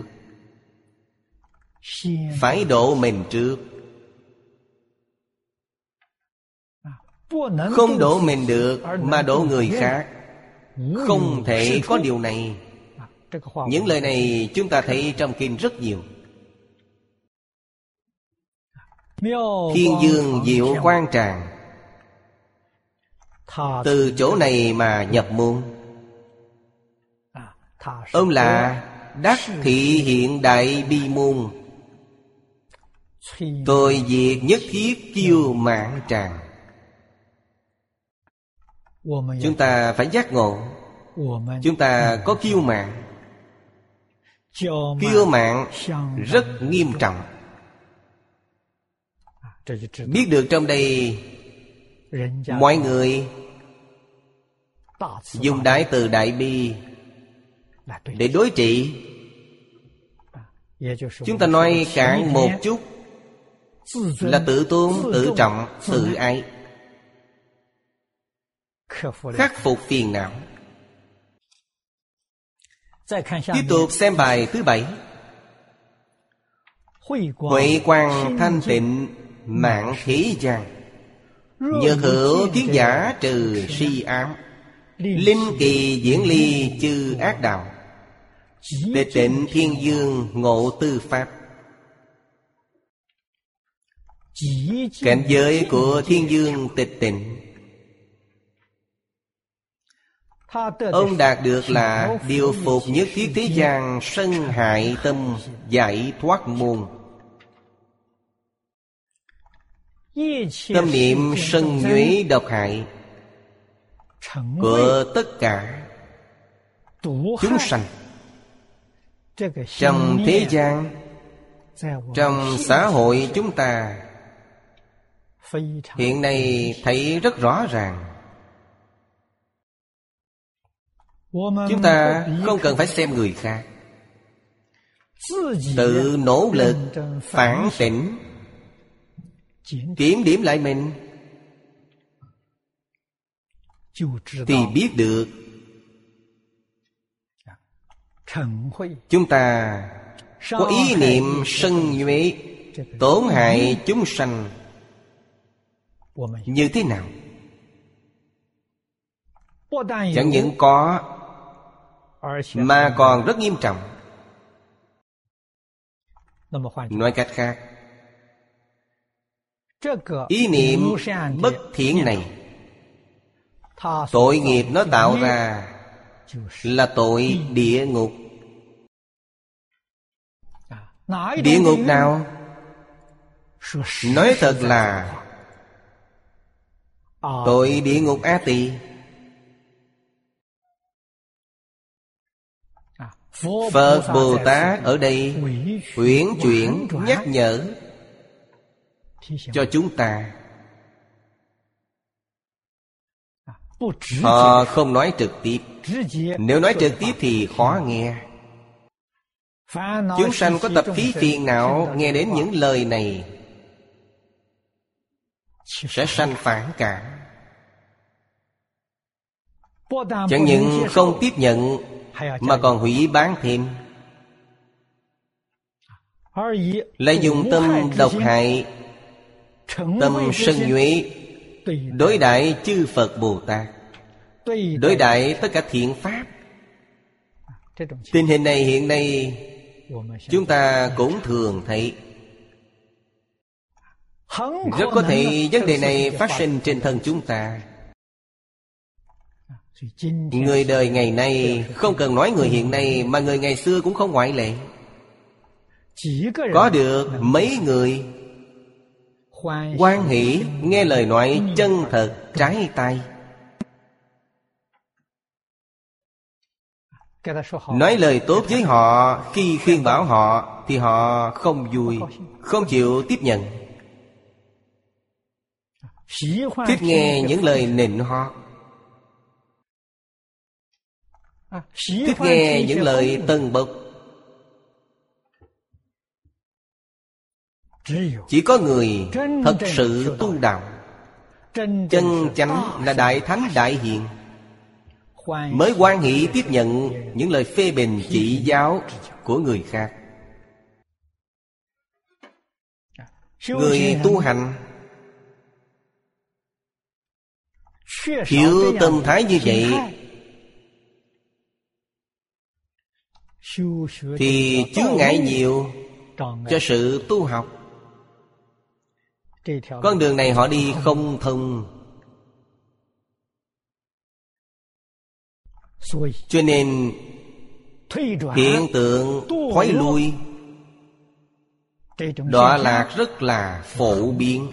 Phải độ mình trước. Không độ mình được mà độ người khác, không thể có điều này. Những lời này chúng ta thấy trong kinh rất nhiều. Thiên Dương Diệu Quang Tràng từ chỗ này mà nhập môn. Ông là Đắc Thị Hiện Đại Bi Môn, tôi diệt nhất thiết kiêu mạn tràng. Chúng ta phải giác ngộ. Chúng ta có kiêu mạn. Kiêu mạn rất nghiêm trọng. Biết được trong đây mọi người dùng đại từ đại bi để đối trị. Chúng ta nói cạn một chút là tự tôn, tự trọng, tự ái. Khắc phục phiền não. Tiếp tục xem bài thứ 7. Huệ quang thanh tịnh mạng thế gian, nhờ hữu kiến giả trừ si ám, linh kỳ diễn ly chư ác đạo, tịch tịnh thiên dương ngộ tư pháp. Cảnh giới của thiên dương tịch tịnh, ông đạt được là điều phục nhất thiết thế gian sân hại tâm, giải thoát môn. Tâm niệm sân nhuế độc hại của tất cả chúng sanh trong thế gian, trong xã hội chúng ta hiện nay thấy rất rõ ràng. Chúng ta không cần phải xem người khác, tự nỗ lực phản tỉnh, kiểm điểm lại mình thì biết được chúng ta có ý niệm sân nhuế tổn hại chúng sanh như thế nào. Chẳng những có mà còn rất nghiêm trọng. Nói cách khác, ý niệm bất thiện này, tội nghiệp nó tạo ra là tội địa ngục. Địa ngục nào? Nói thật là tội địa ngục A Tỳ. Phật Bồ Tát ở đây uyển chuyển nhắc nhở cho chúng ta. Họ không nói trực tiếp. Nếu nói trực tiếp thì khó nghe. Chúng sanh có tập khí phiền não, nghe đến những lời này sẽ sanh phản cảm. Chẳng những không tiếp nhận mà còn hủy bán thêm, lại dùng tâm độc hại, tâm sân nhuệ đối đãi chư Phật Bồ Tát, đối đãi tất cả thiện pháp. Tình hình này hiện nay chúng ta cũng thường thấy. Rất có thể vấn đề này phát sinh trên thân chúng ta. Người đời ngày nay, không cần nói người hiện nay, mà người ngày xưa cũng không ngoại lệ. Có được mấy người hoan hỷ nghe lời nói chân thật trái tai. Nói lời tốt với họ, khi khuyên bảo họ thì họ không vui, không chịu tiếp nhận. Thích nghe những lời nịnh hót, thích nghe những lời tâng bốc. Chỉ có người thật sự tu đạo, chân chánh là đại thánh đại hiền, mới hoan hỷ tiếp nhận những lời phê bình chỉ giáo của người khác. Người tu hành thiếu tâm thái như vậy thì chướng ngại nhiều cho sự tu học. Con đường này họ đi không thông. Cho nên hiện tượng thoái lui, đọa lạc rất là phổ biến.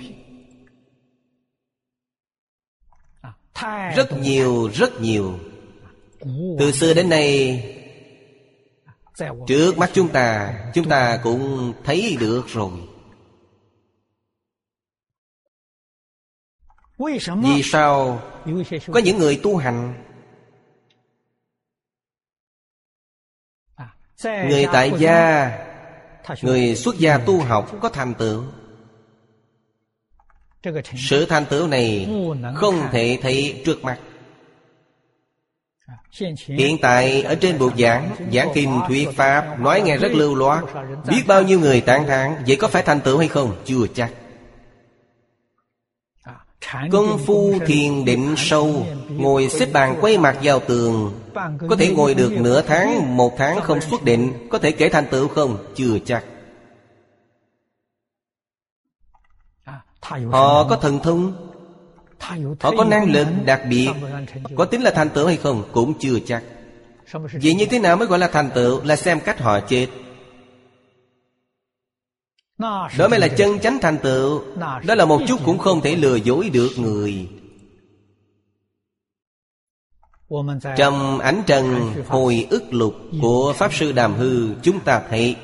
Rất nhiều. Từ xưa đến nay, trước mắt chúng ta cũng thấy được rồi. Vì sao có những người tu hành, người tại gia, người xuất gia tu học có thành tựu? Sự thành tựu này không thể thấy trước mắt. Hiện tại ở trên bục giảng kinh thuyết pháp, nói nghe rất lưu loát, biết bao nhiêu người tán thán. Vậy có phải thành tựu hay không? Chưa chắc. Công phu thiền định sâu, ngồi xếp bằng quay mặt vào tường, có thể ngồi được nửa tháng, 1 tháng không xuất định, có thể kể thành tựu không? Chưa chắc. Họ có thần thông, họ có năng lực đặc biệt, có tính là thành tựu hay không? Cũng chưa chắc. Vậy như thế nào mới gọi là thành tựu? Là xem cách họ chết. Đó mới là chân chánh thành tựu. Đó là một chút cũng không thể lừa dối được người. Trong Ánh Trần Hồi ức lục của Pháp Sư Đàm Hư, chúng ta thấy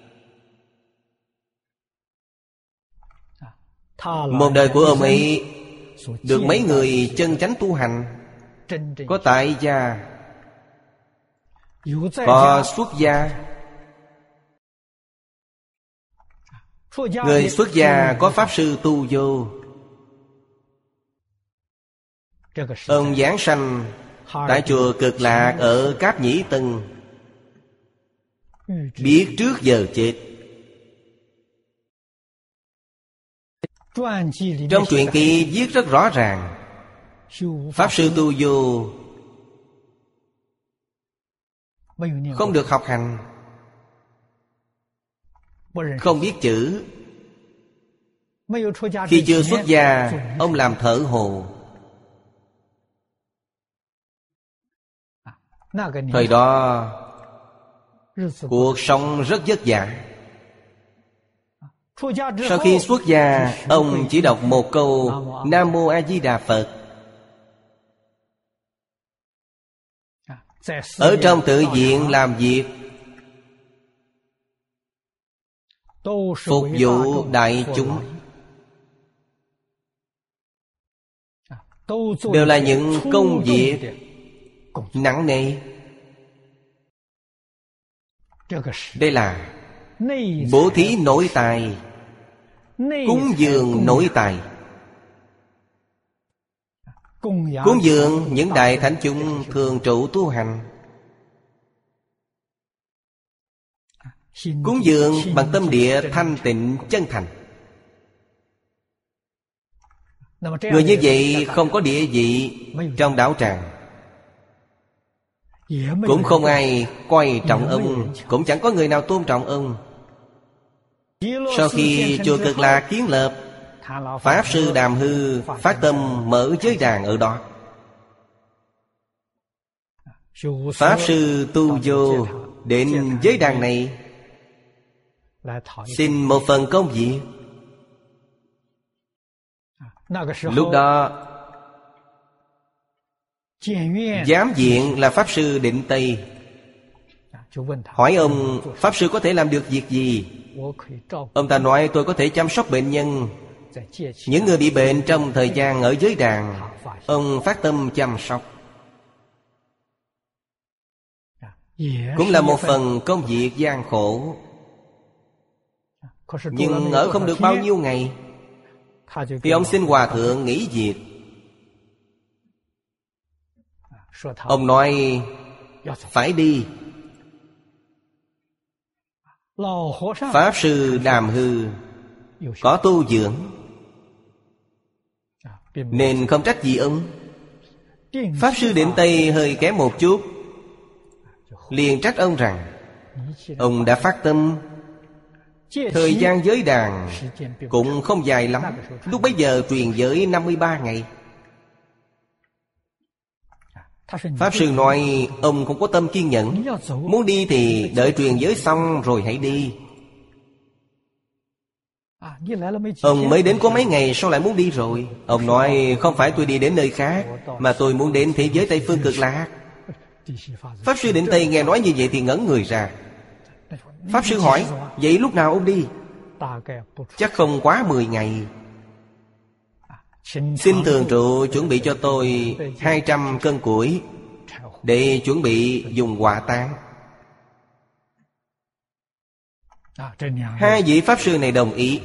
một đời của ông ấy được mấy người chân chánh tu hành. Có tại gia, có xuất gia. Người xuất gia có Pháp Sư Tu Vô. Ông giáng sanh tại chùa Cực Lạc ở Cáp Nhĩ Tân, biết trước giờ chết. Trong truyện kỳ viết rất rõ ràng, Pháp Sư Tu Vô không được học hành, không biết chữ. Khi chưa xuất gia, ông làm thợ hồ. Thời đó cuộc sống rất vất vả. Sau khi xuất gia, ông chỉ đọc một câu Nam Mô A Di Đà Phật ở trong tự viện làm việc, phục vụ đại chúng, đều là những công việc nặng nề. Đây là bố thí nội tài, cúng dường nội tài. Cúng dường những đại thánh chúng thường trụ tu hành. Cúng dường bằng tâm địa thanh tịnh chân thành. Người như vậy không có địa vị trong đạo tràng, cũng không ai coi trọng ông, cũng chẳng có người nào tôn trọng ông. Sau khi chùa Cực Lạc kiến lập, Pháp Sư Đàm Hư phát tâm mở giới đàn ở đó. Pháp Sư Tu Vô đến giới đàn này xin một phần công việc. Lúc đó giám viện là Pháp Sư Định Tây hỏi ông: Pháp Sư có thể làm được việc gì? Ông ta nói: tôi có thể chăm sóc bệnh nhân, những người bị bệnh trong thời gian ở giới đàn, ông phát tâm chăm sóc, cũng là một phần công việc gian khổ. Nhưng ở không được bao nhiêu ngày thì ông xin hòa thượng nghỉ việc. Ông nói phải đi. Pháp Sư Đàm Hư có tu dưỡng nên không trách gì ông. Pháp Sư Định Tây hơi kém một chút, liền trách ông rằng ông đã phát tâm. Thời gian giới đàn cũng không dài lắm. Lúc bấy giờ truyền giới 53 ngày. Pháp Sư nói ông không có tâm kiên nhẫn, muốn đi thì đợi truyền giới xong rồi hãy đi. Ông mới đến có mấy ngày sao lại muốn đi rồi? Ông nói không phải tôi đi đến nơi khác, mà tôi muốn đến thế giới Tây Phương Cực Lạc. Pháp Sư Định Tây nghe nói như vậy thì ngẩn người ra. Pháp Sư hỏi: vậy lúc nào ông đi? Chắc không quá 10 ngày. Xin thường trụ chuẩn bị cho tôi 200 cân củi để chuẩn bị dùng hỏa táng. Hai vị Pháp Sư này đồng ý.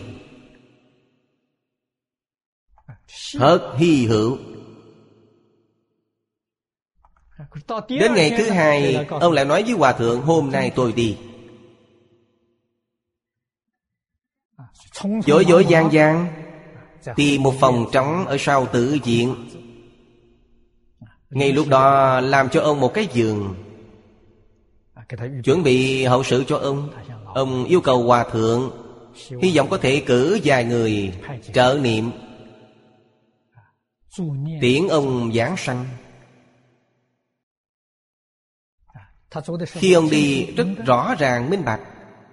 Thật hy hữu. Đến ngày thứ hai, ông lại nói với Hòa Thượng: hôm nay tôi đi. Vội vội vàng vàng tìm một phòng trống ở sau tự viện. Ngay lúc đó làm cho ông một cái giường, chuẩn bị hậu sự cho ông. Ông yêu cầu Hòa Thượng hy vọng có thể cử vài người trợ niệm tiễn ông giáng sanh. Khi ông đi rất rõ ràng minh bạch.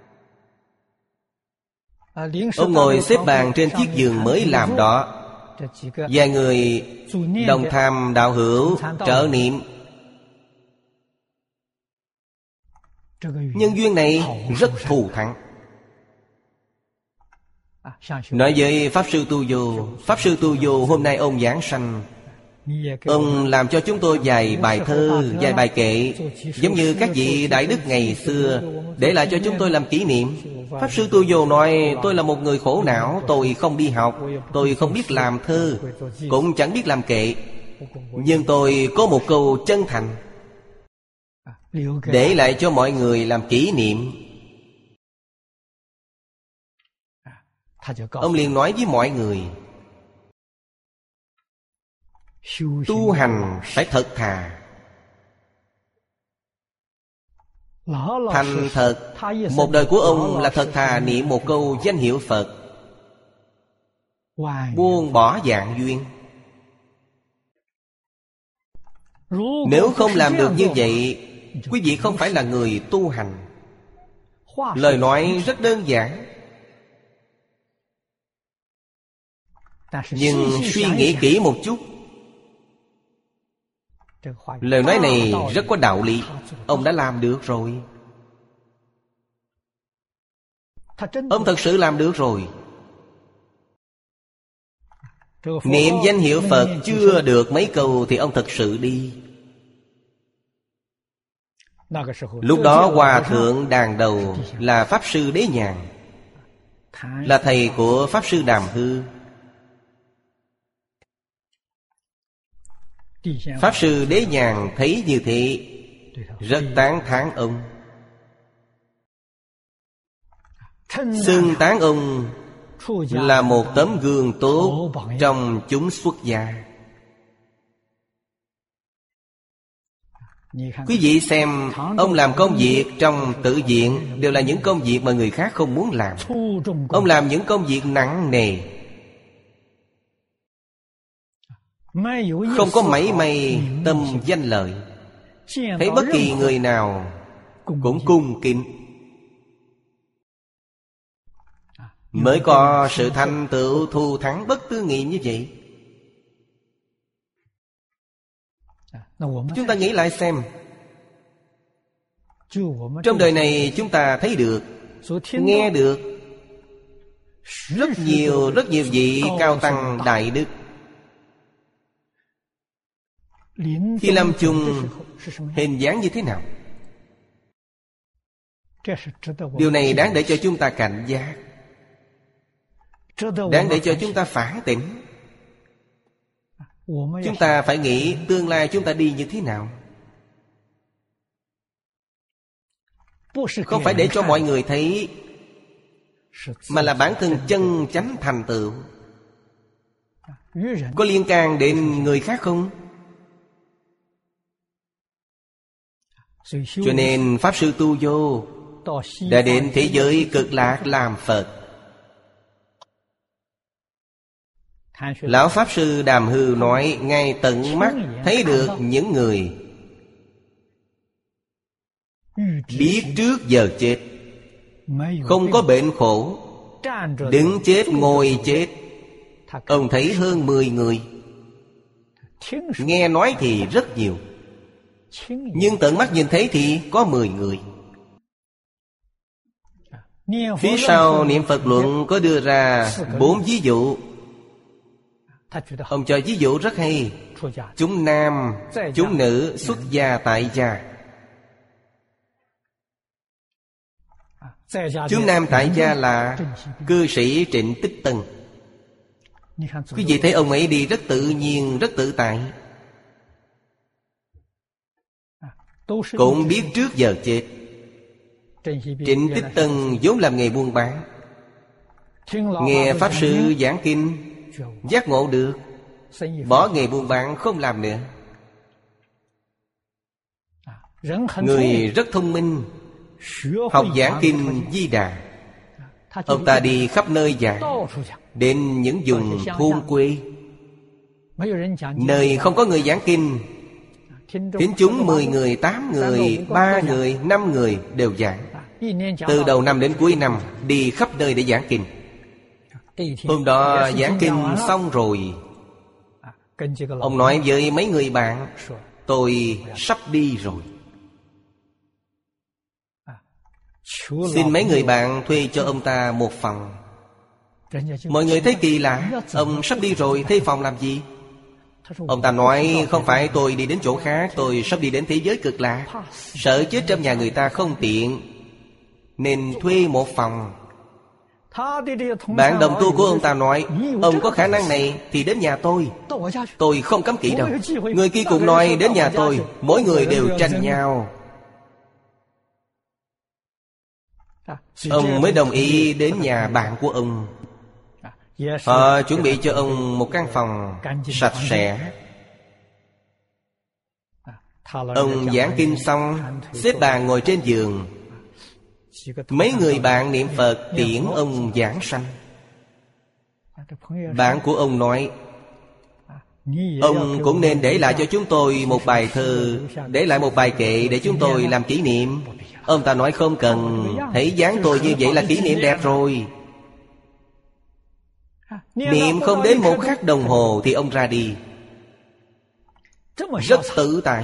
Ông ngồi xếp bằng trên chiếc giường mới làm đó. Vài người đồng tham đạo hữu trợ niệm. Nhân duyên này rất thù thắng. Nói với Pháp Sư Tu Vô: Pháp Sư Tu Vô, hôm nay ông giáng sanh, ông làm cho chúng tôi vài bài thơ, vài bài kệ, giống như các vị đại đức ngày xưa, để lại cho chúng tôi làm kỷ niệm. Pháp Sư Tu Vô nói: tôi là một người khổ não, tôi không đi học, tôi không biết làm thơ, cũng chẳng biết làm kệ, nhưng tôi có một câu chân thành, để lại cho mọi người làm kỷ niệm. Ông liền nói với mọi người: tu hành phải thật thà, thành thật. Một đời của ông là thật thà niệm một câu danh hiệu Phật, buông bỏ vạn duyên. Nếu không làm được như vậy, quý vị không phải là người tu hành. Lời nói rất đơn giản, nhưng suy nghĩ kỹ một chút Lời nói này rất có đạo lý. Ông đã làm được rồi. Ông thật sự làm được rồi. Niệm danh hiệu Phật chưa được mấy câu thì ông thật sự đi. Lúc đó Hòa Thượng đàn đầu là Pháp Sư Đế Nhàn, là thầy của Pháp Sư Đàm Hư. Pháp Sư Đế Nhàn thấy như thế rất tán thán ông, xưng tán ông là một tấm gương tốt trong chúng xuất gia. Quý vị xem, ông làm công việc trong tự viện đều là những công việc mà người khác không muốn làm. Ông làm những công việc nặng nề, không có mảy may tâm danh lợi. Thấy bất kỳ người nào cũng cung kính, mới có sự thành tựu thù thắng bất tư nghị như vậy. Chúng ta nghĩ lại xem, trong đời này chúng ta thấy được, nghe được rất nhiều vị cao tăng đại đức. Khi lâm chung hình dáng như thế nào? Điều này đáng để cho chúng ta cảnh giác, đáng để cho chúng ta phản tỉnh. Chúng ta phải nghĩ tương lai chúng ta đi như thế nào, không phải để cho mọi người thấy, mà là bản thân chân chánh thành tựu. Có liên can đến người khác không? Cho nên Pháp Sư Tu Vô đã đến thế giới Cực Lạc làm Phật. Lão Pháp Sư Đàm Hư nói ngay tận mắt thấy được những người biết trước giờ chết, không có bệnh khổ, đứng chết ngồi chết. Ông thấy hơn 10 người, nghe nói thì rất nhiều, nhưng tận mắt nhìn thấy thì có 10 người. Phía sau Niệm Phật Luận có đưa ra 4 ví dụ. Ông cho ví dụ rất hay. Chúng nam, chúng nữ xuất gia tại gia. Chúng nam tại gia là cư sĩ Trịnh Tích Tần. Quý vị thấy ông ấy đi rất tự nhiên, rất tự tại, cũng biết trước giờ chết. Trịnh Tích Tần vốn làm nghề buôn bán, nghe Pháp Sư giảng kinh giác ngộ được, bỏ nghề buôn bán không làm nữa. Người rất thông minh, học giảng kinh Di Đà. Ông ta đi khắp nơi giảng, đến những vùng thôn quê, nơi không có người giảng kinh. Thính chúng 10 người, 8 người, 3 người, 5 người đều giảng. Từ đầu năm đến cuối năm đi khắp nơi để giảng kinh. Hôm đó giảng kinh xong rồi, ông nói với mấy người bạn, tôi sắp đi rồi, xin mấy người bạn thuê cho ông ta một phòng. Mọi người thấy kỳ lạ, ông sắp đi rồi thuê phòng làm gì? Ông ta nói, không phải tôi đi đến chỗ khác, tôi sắp đi đến thế giới Cực Lạc, sợ chết trong nhà người ta không tiện, nên thuê một phòng. Bạn đồng tu của ông ta nói, ông có khả năng này thì đến nhà tôi không cấm kỵ đâu. Người kia cũng nói đến nhà tôi, mỗi người đều tranh nhau. Ông mới đồng ý đến nhà bạn của ông. Họ chuẩn bị cho ông một căn phòng sạch sẽ. Ông giảng kinh xong, xếp bàn ngồi trên giường. Mấy người bạn niệm Phật tiễn ông giảng sanh. Bạn của ông nói, ông cũng nên để lại cho chúng tôi một bài thơ, để lại một bài kệ để chúng tôi làm kỷ niệm. Ông ta nói không cần, thấy dáng tôi như vậy là kỷ niệm đẹp rồi. Niệm không đến 1 khắc đồng hồ thì ông ra đi. rất tự tại.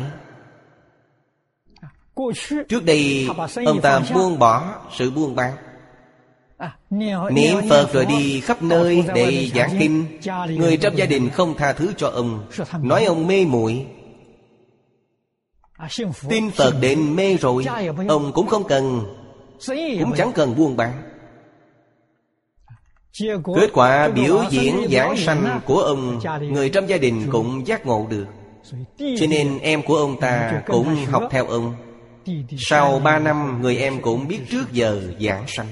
Trước đây ông ta buông bỏ sự buôn bán, niệm Phật rồi đi khắp nơi để giảng kinh. Người trong gia đình không tha thứ cho ông, nói ông mê muội. Tin Phật đến mê rồi, ông cũng không cần, cũng chẳng cần buôn bán. Kết quả biểu diễn giảng sanh của ông, người trong gia đình cũng giác ngộ được. Cho nên em của ông ta cũng học theo ông. Sau 3 năm, người em cũng biết trước giờ giảng sanh.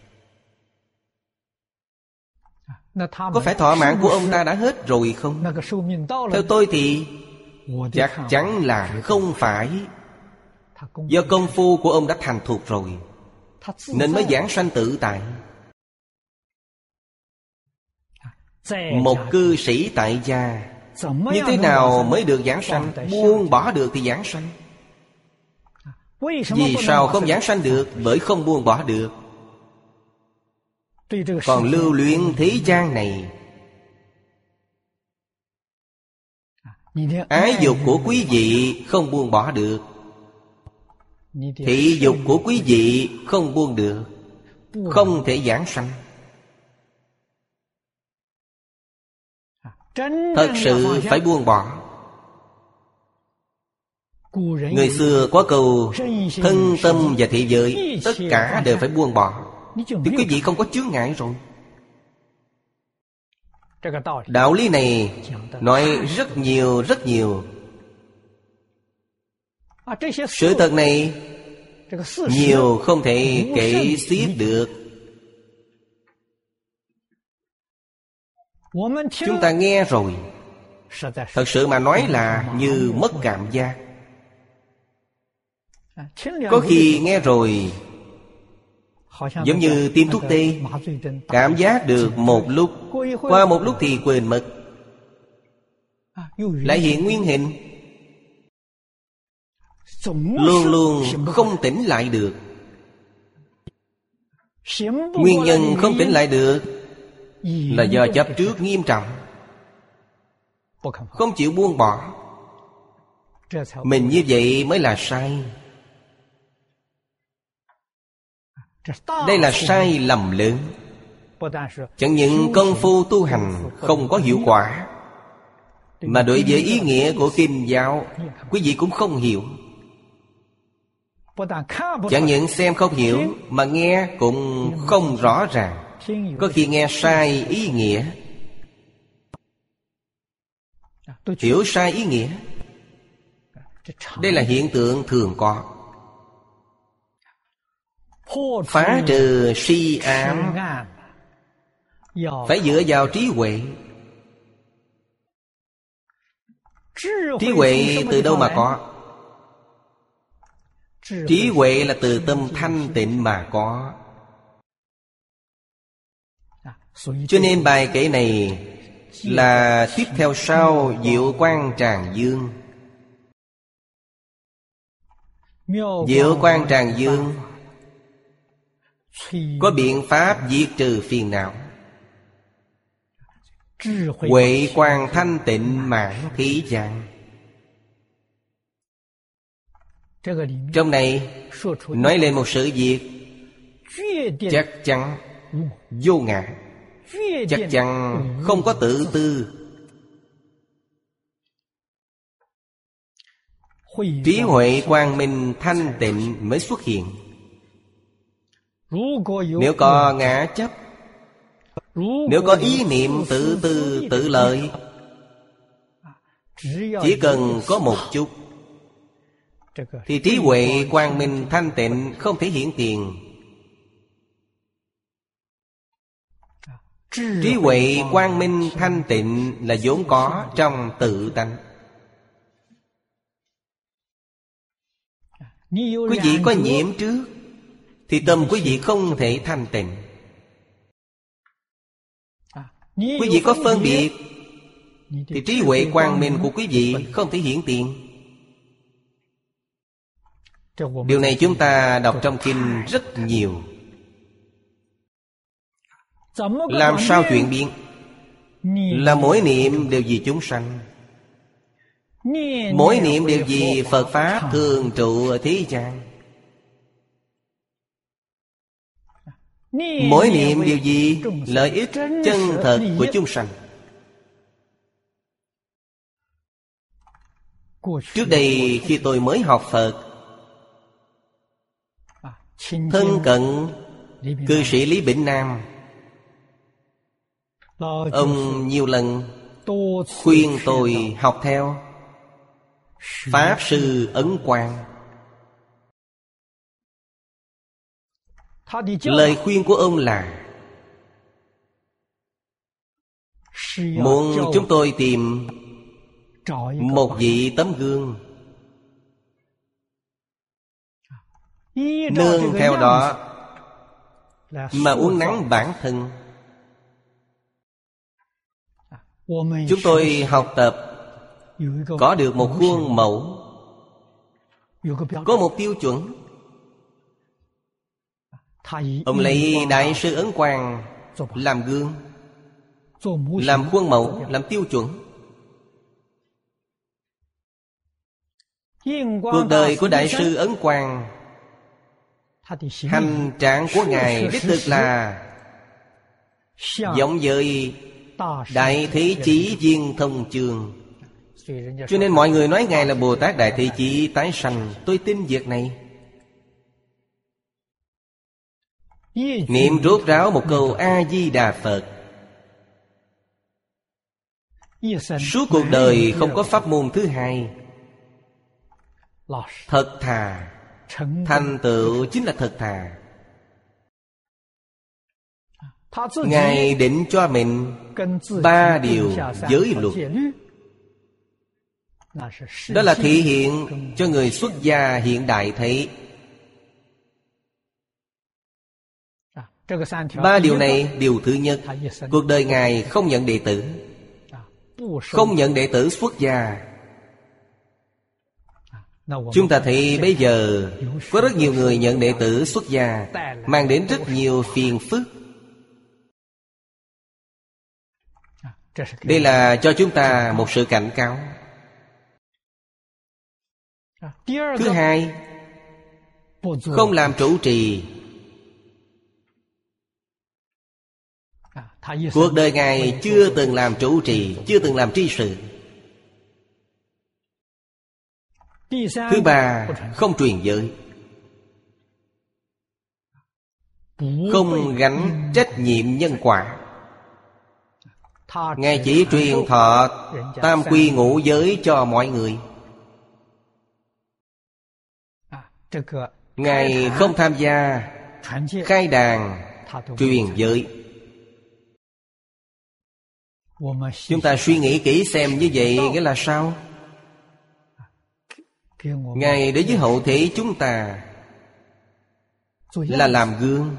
Có phải thọ mạng của ông ta đã hết rồi không? Theo tôi thì chắc chắn là không phải. Do công phu của ông đã thành thục rồi, nên mới giảng sanh tự tại. Một cư sĩ tại gia như thế nào mới được giảng sanh? Buông bỏ được thì giảng sanh. Vì sao không giảng sanh được? Bởi không buông bỏ được. Còn lưu luyến thế gian này, ái dục của quý vị không buông bỏ được, thị dục của quý vị không buông được, không thể giảng sanh. Thật sự phải buông bỏ. Người xưa có câu thân tâm và thị giới tất cả đều phải buông bỏ, thì quý vị không có chướng ngại rồi. Đạo lý này nói rất nhiều rất nhiều. Sự thật này nhiều không thể kể xiết được. Chúng ta nghe rồi, thật sự mà nói là như mất cảm giác. Có khi nghe rồi giống như tiêm thuốc tê, cảm giác được một lúc, qua một lúc thì quên mất, lại hiện nguyên hình, luôn luôn không tỉnh lại được. Nguyên nhân không tỉnh lại được là do chấp trước nghiêm trọng, không chịu buông bỏ. Mình như vậy mới là sai. Đây là sai lầm lớn. Chẳng những công phu tu hành không có hiệu quả, mà đối với ý nghĩa của kinh giáo, quý vị cũng không hiểu. Chẳng những xem không hiểu, mà nghe cũng không rõ ràng. Có khi nghe sai ý nghĩa, hiểu sai ý nghĩa. Đây là hiện tượng thường có. Phá trừ si ám phải dựa vào trí huệ. Trí huệ từ đâu mà có? Trí huệ là từ tâm thanh tịnh mà có. Cho nên bài kệ này là tiếp theo sau Diệu Quang Tràng Dương. Diệu Quang Tràng Dương có biện pháp diệt trừ phiền não. Huệ quang thanh tịnh mãn khí gian. Trong này nói lên một sự việc chắc chắn vô ngã, chắc chắn không có tự tư. Trí huệ quang minh thanh tịnh mới xuất hiện. Nếu có ngã chấp, nếu có ý niệm tự tư tự lợi, chỉ cần có một chút, thì trí huệ quang minh thanh tịnh không thể hiện tiền. Trí huệ quang minh thanh tịnh là vốn có trong tự tánh. Quý vị có nhiễm trước, thì tâm quý vị không thể thanh tịnh. Quý vị có phân biệt, thì trí huệ quang minh của quý vị không thể hiển tiền. Điều này chúng ta đọc trong kinh rất nhiều. Làm sao chuyển biến? Là mỗi niệm đều vì chúng sanh. Mỗi niệm điều gì Phật Pháp thường trụ ở thế gian. Mỗi niệm điều gì lợi ích chân thật của chúng sanh. Trước đây khi tôi mới học Phật, thân cận cư sĩ Lý Bỉnh Nam, ông nhiều lần khuyên tôi học theo Pháp Sư Ấn Quang. Lời khuyên của ông là muốn chúng tôi tìm một vị tấm gương, nương theo đó mà uốn nắn bản thân. Chúng tôi học tập có được một khuôn mẫu, có một tiêu chuẩn. Ông lấy Đại sư Ấn Quang làm gương, làm khuôn mẫu, làm tiêu chuẩn. Cuộc đời của Đại sư Ấn Quang, hành trạng của Ngài đích thực là giống với Đại Thế Chí Viên Thông Chương. Cho nên mọi người nói Ngài là Bồ Tát Đại Thế Chí tái sanh. Tôi tin việc này. Niệm rốt ráo một câu A-di-đà Phật, suốt cuộc đời không có pháp môn thứ hai. Thật thà, thành tựu chính là thật thà. Ngài định cho mình 3 điều giới luật. Đó là thể hiện cho người xuất gia hiện đại thấy. 3 điều này, điều thứ nhất, cuộc đời Ngài không nhận đệ tử, không nhận đệ tử xuất gia. Chúng ta thấy bây giờ có rất nhiều người nhận đệ tử xuất gia, mang đến rất nhiều phiền phức. Đây là cho chúng ta một sự cảnh cáo. Thứ hai, không làm trụ trì. Cuộc đời Ngài chưa từng làm trụ trì, chưa từng làm tri sự. Thứ ba, không truyền giới, không gánh trách nhiệm nhân quả. Ngài chỉ truyền thọ tam quy ngũ giới cho mọi người. Ngài không tham gia khai đàn truyền giới. Chúng ta suy nghĩ kỹ xem như vậy nghĩa là sao? Ngài đối với hậu thế chúng ta là làm gương.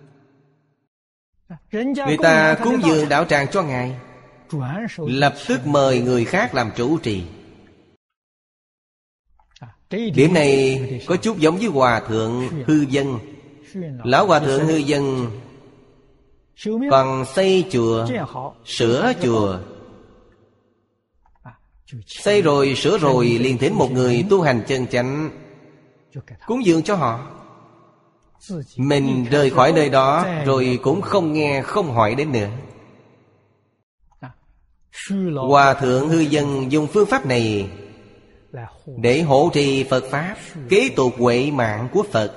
Người ta cúng dường đạo tràng cho Ngài, lập tức mời người khác làm chủ trì. Điểm này có chút giống với Hòa Thượng Hư Dân. Lão Hòa Thượng Hư Dân còn xây chùa, sửa chùa. Xây rồi, sửa rồi, liền thỉnh một người tu hành chân chánh, cúng dường cho họ. Mình rời khỏi nơi đó rồi cũng không nghe, không hỏi đến nữa. Hòa Thượng Hư Dân dùng phương pháp này để hộ trì Phật Pháp, kế tục huệ mạng của Phật.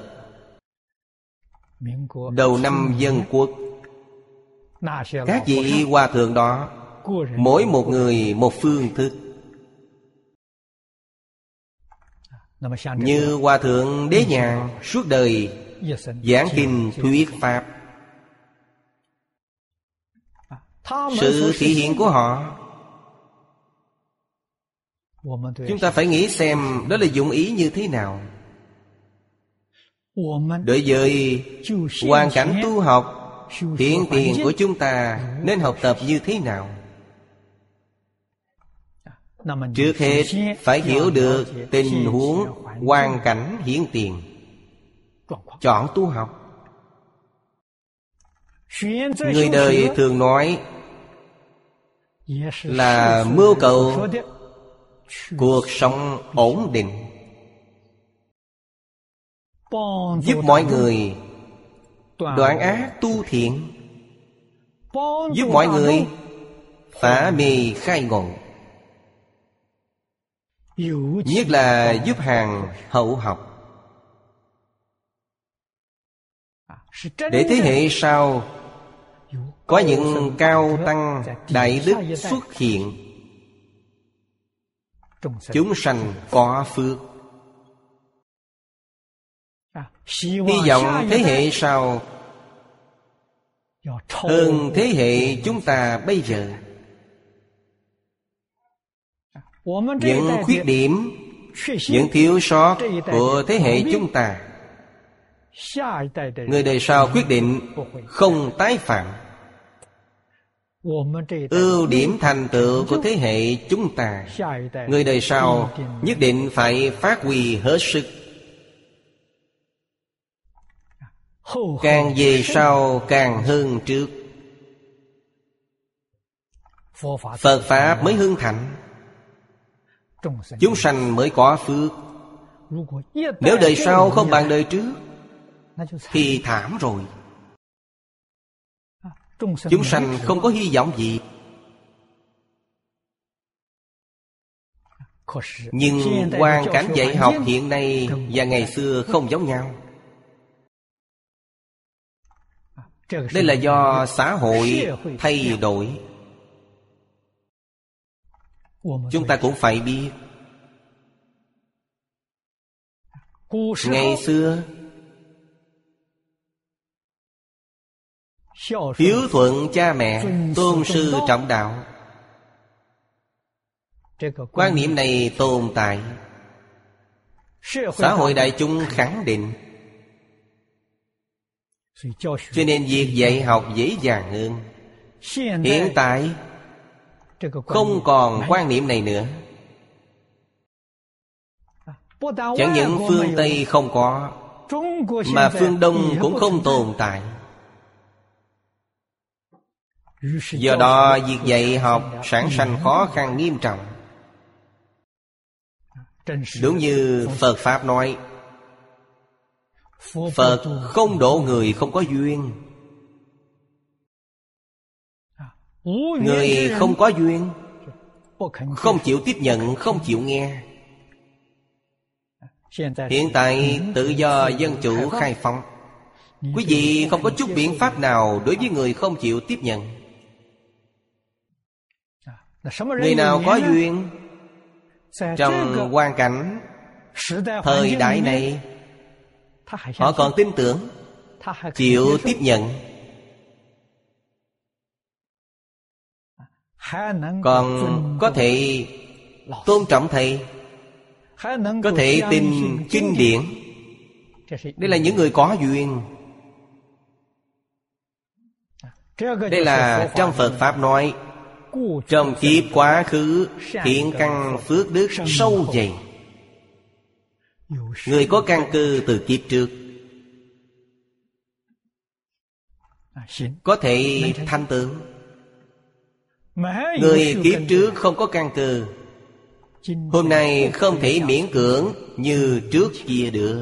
Đầu năm Dân Quốc, các vị Hòa Thượng đó, mỗi một người một phương thức. Như Hòa Thượng Đế Nhàn suốt đời giảng kinh thuyết Pháp. Sự thể hiện của họ, chúng ta phải nghĩ xem đó là dụng ý như thế nào. Đối với hoàn cảnh tu học, hiện tiền của chúng ta nên học tập như thế nào? Trước hết phải hiểu được tình huống, hoàn cảnh hiện tiền, chọn tu học. Người đời thường nói là mưu cầu cuộc sống ổn định, giúp mọi người đoạn ác tu thiện, giúp mọi người phá mê khai ngộ, nhất là giúp hàng hậu học, để thế hệ sau có những cao tăng đại đức xuất hiện, chúng sanh có phước. Hy vọng thế hệ sau hơn thế hệ chúng ta bây giờ. Những khuyết điểm, những thiếu sót của thế hệ chúng ta, người đời sau quyết định không tái phạm. Ưu điểm thành tựu của thế hệ chúng ta, người đời sau nhất định phải phát huy hết sức. Càng về sau càng hơn trước, Phật Pháp mới hưng thịnh, chúng sanh mới có phước. Nếu đời sau không bằng đời trước thì thảm rồi. Chúng sanh không có hy vọng gì. Nhưng hoàn cảnh dạy học hiện nay và ngày xưa không giống nhau. Đây là do xã hội thay đổi. Chúng ta cũng phải biết, ngày xưa hiếu thuận cha mẹ, tôn sư trọng đạo, quan niệm này tồn tại. Xã hội đại chúng khẳng định, cho nên việc dạy học dễ dàng hơn. Hiện tại không còn quan niệm này nữa. Chẳng những phương Tây không có, mà phương Đông cũng không tồn tại. Do đó việc dạy học sản sanh khó khăn nghiêm trọng. Đúng như Phật Pháp nói, Phật không độ người không có duyên. Người không có duyên, không chịu tiếp nhận, không chịu nghe. Hiện tại tự do dân chủ khai phóng, quý vị không có chút biện pháp nào đối với người không chịu tiếp nhận. Người nào có duyên, trong hoàn cảnh thời đại này, họ còn tin tưởng, chịu tiếp nhận, còn có thể tôn trọng thầy, có thể tin kinh điển. Đây là những người có duyên. Đây là trong Phật Pháp nói, trong kiếp quá khứ thiện căn phước đức sâu dày, người có căn cơ từ kiếp trước, có thể thành tựu. Người kiếp trước không có căn cơ, hôm nay không thể miễn cưỡng như trước kia được.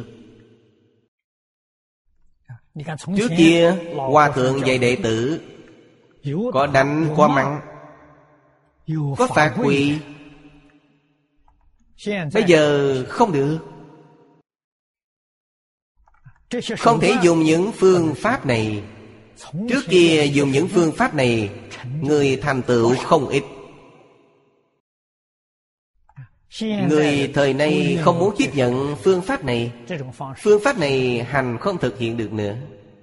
Trước kia Hòa thượng dạy đệ tử, có đánh có mắng, có phạt quỳ. Bây giờ không được. Không thể dùng những phương pháp này. Trước kia dùng những phương pháp này, người thành tựu không ít. Người thời nay không muốn tiếp nhận phương pháp này. Phương pháp này hành không thực hiện được nữa.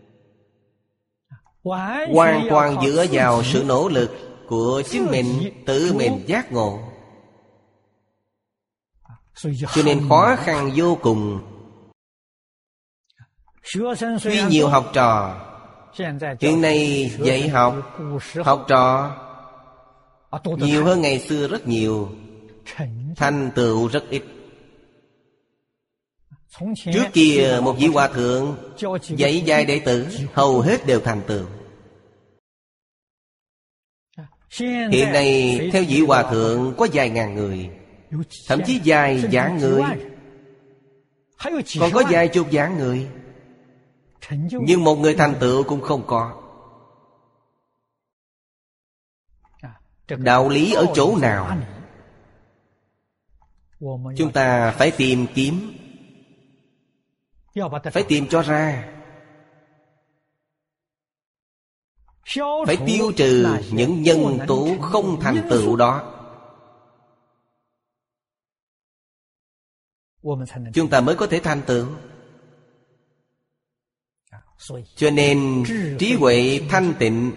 Hoàn toàn dựa vào sự nỗ lực của chính mình, tự mình giác ngộ. Cho nên khó khăn vô cùng. Tuy nhiều học trò, hiện nay dạy học, học trò nhiều hơn ngày xưa rất nhiều, thành tựu rất ít. Trước kia một vị hòa thượng dạy vài đệ tử, hầu hết đều thành tựu. Hiện nay theo vị hòa thượng có vài ngàn người, thậm chí vài vạn người, còn có vài chục vạn người, nhưng một người thành tựu cũng không có. Đạo lý ở chỗ nào? Chúng ta phải tìm kiếm, phải tìm cho ra, phải tiêu trừ những nhân tố không thành tựu đó. Chúng ta mới có thể thành tựu. Cho nên trí huệ thanh tịnh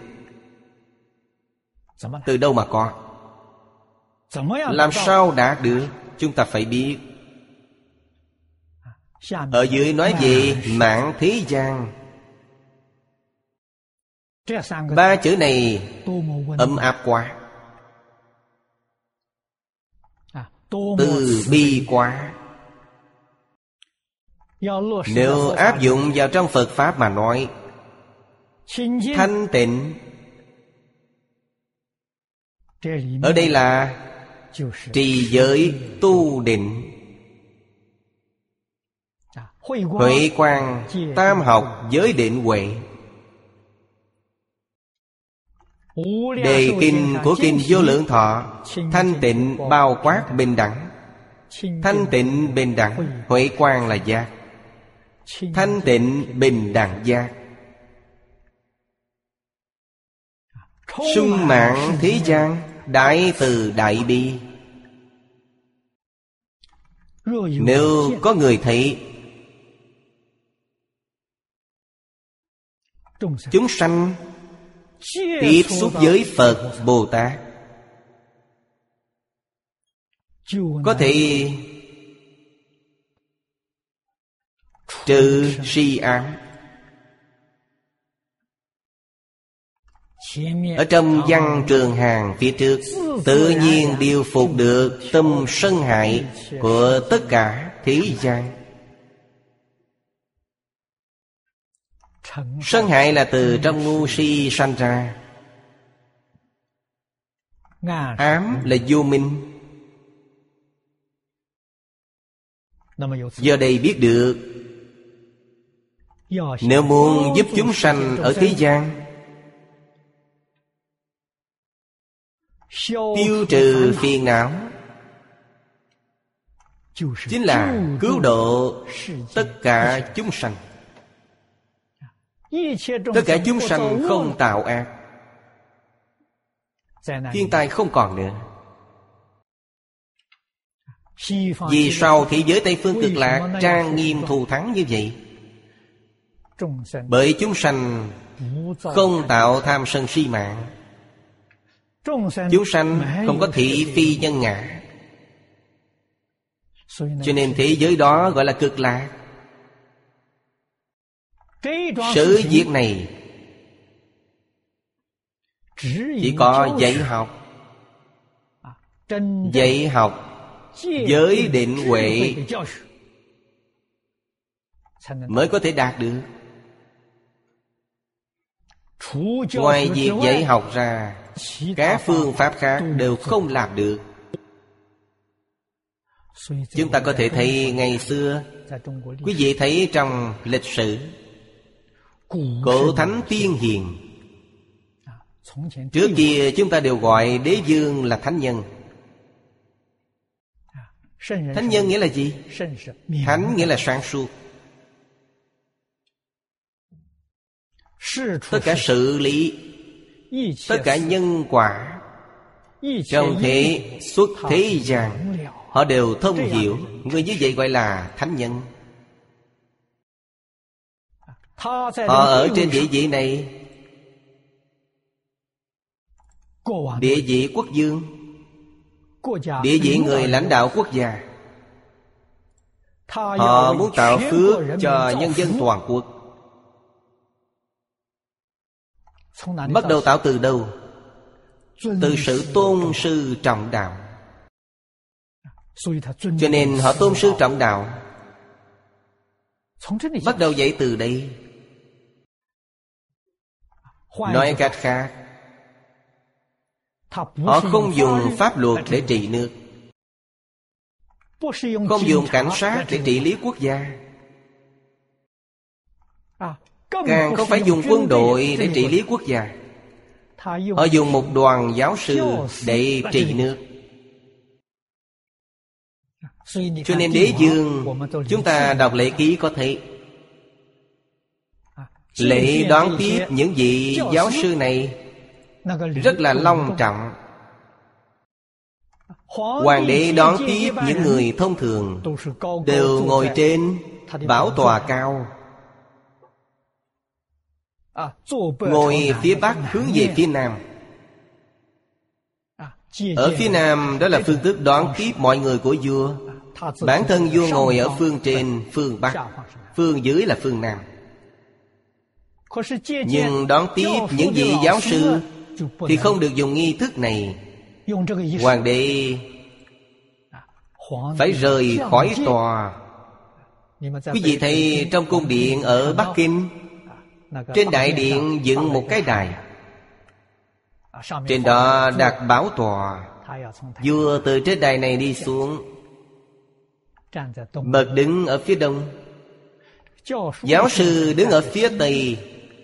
từ đâu mà có? Làm sao đạt được? Chúng ta phải biết. Ở dưới nói về mãn thế gian. Ba chữ này ấm áp quá, từ bi quá. Nếu áp dụng vào trong Phật Pháp mà nói, thanh tịnh ở đây là trì giới tu định, huệ quang tam học giới định huệ. Đề kinh của kinh Vô Lượng Thọ, thanh tịnh bao quát bình đẳng. Thanh tịnh bình đẳng, huệ quang là giác. Thanh tịnh bình đẳng giác, sung mãn thế gian, đại từ đại bi. Nếu có người thấy chúng sanh tiếp xúc với Phật Bồ Tát, có thể trừ si ám. Ở trong văn Trường Hàng phía trước, tự nhiên điều phục được tâm sân hại của tất cả thế gian. Sân hại là từ trong ngu si sanh ra. Ám là vô minh. Giờ đây biết được, nếu muốn giúp chúng sanh ở thế gian tiêu trừ phiền não, chính là cứu độ tất cả chúng sanh. Tất cả chúng sanh không tạo ác, thiên tai không còn nữa. Vì sao thế giới Tây Phương Cực Lạc trang nghiêm thù thắng như vậy? Bởi chúng sanh không tạo tham sân si mạng. Chúng sanh không có thị phi nhân ngã, cho nên thế giới đó gọi là cực lạc. Sự việc này chỉ có dạy học, dạy học giới định huệ mới có thể đạt được. Ngoài việc dạy học ra, các phương pháp khác đều không làm được. Chúng ta có thể thấy ngày xưa, quý vị thấy trong lịch sử, cổ thánh tiên hiền, trước kia chúng ta đều gọi đế vương là thánh nhân. Thánh nhân nghĩa là gì? Thánh nghĩa là sáng suốt. Tất cả sự lý, tất cả nhân quả trong thế xuất thế gian, họ đều thông hiểu. Người như vậy gọi là thánh nhân. Họ ở trên địa vị này, địa vị quốc vương, địa vị người lãnh đạo quốc gia. Họ muốn tạo phước cho nhân dân toàn quốc. Bắt đầu tạo từ đâu? Từ sự tôn sư trọng đạo. Cho nên họ tôn sư trọng đạo, bắt đầu dạy từ đây. Nói cách khác, họ không dùng pháp luật để trị nước, Không dùng cảnh sát để trị lý quốc gia, càng không phải dùng quân đội để trị lý quốc gia. Họ dùng một đoàn giáo sư để trị nước. Cho nên Đế Dương, chúng ta đọc lễ ký có thấy lễ đón tiếp những vị giáo sư này rất là long trọng. Hoàng đế đón tiếp những người thông thường đều ngồi trên bảo tọa cao, ngồi phía bắc hướng về phía nam. Ở phía nam đó là phương thức đón tiếp mọi người của vua. Bản thân vua ngồi ở phương trên, phương bắc, phương dưới là phương nam. Nhưng đón tiếp những vị giáo sư thì không được dùng nghi thức này. Hoàng đế phải rời khỏi tòa. Quý vị thấy trong cung điện ở Bắc Kinh, trên đại điện dựng một cái đài, trên đó đặt bảo tọa. Vua từ trên đài này đi xuống, bậc đứng ở phía đông, giáo sư đứng ở phía tây.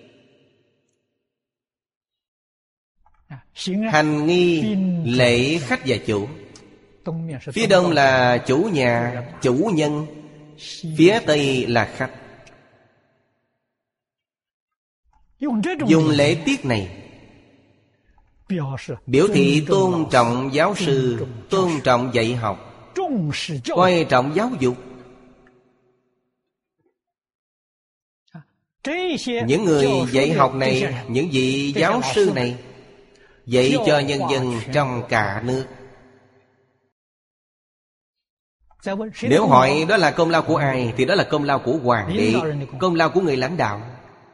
Hành nghi lễ khách và chủ. Phía đông là chủ nhà, chủ nhân. Phía tây là khách. Dùng lễ tiết này biểu thị tôn trọng giáo sư, tôn trọng dạy học, coi trọng giáo dục. Những người dạy học này, những vị giáo sư này dạy cho nhân dân trong cả nước. Nếu hỏi đó là công lao của ai, thì đó là công lao của hoàng đế, công lao của người lãnh đạo.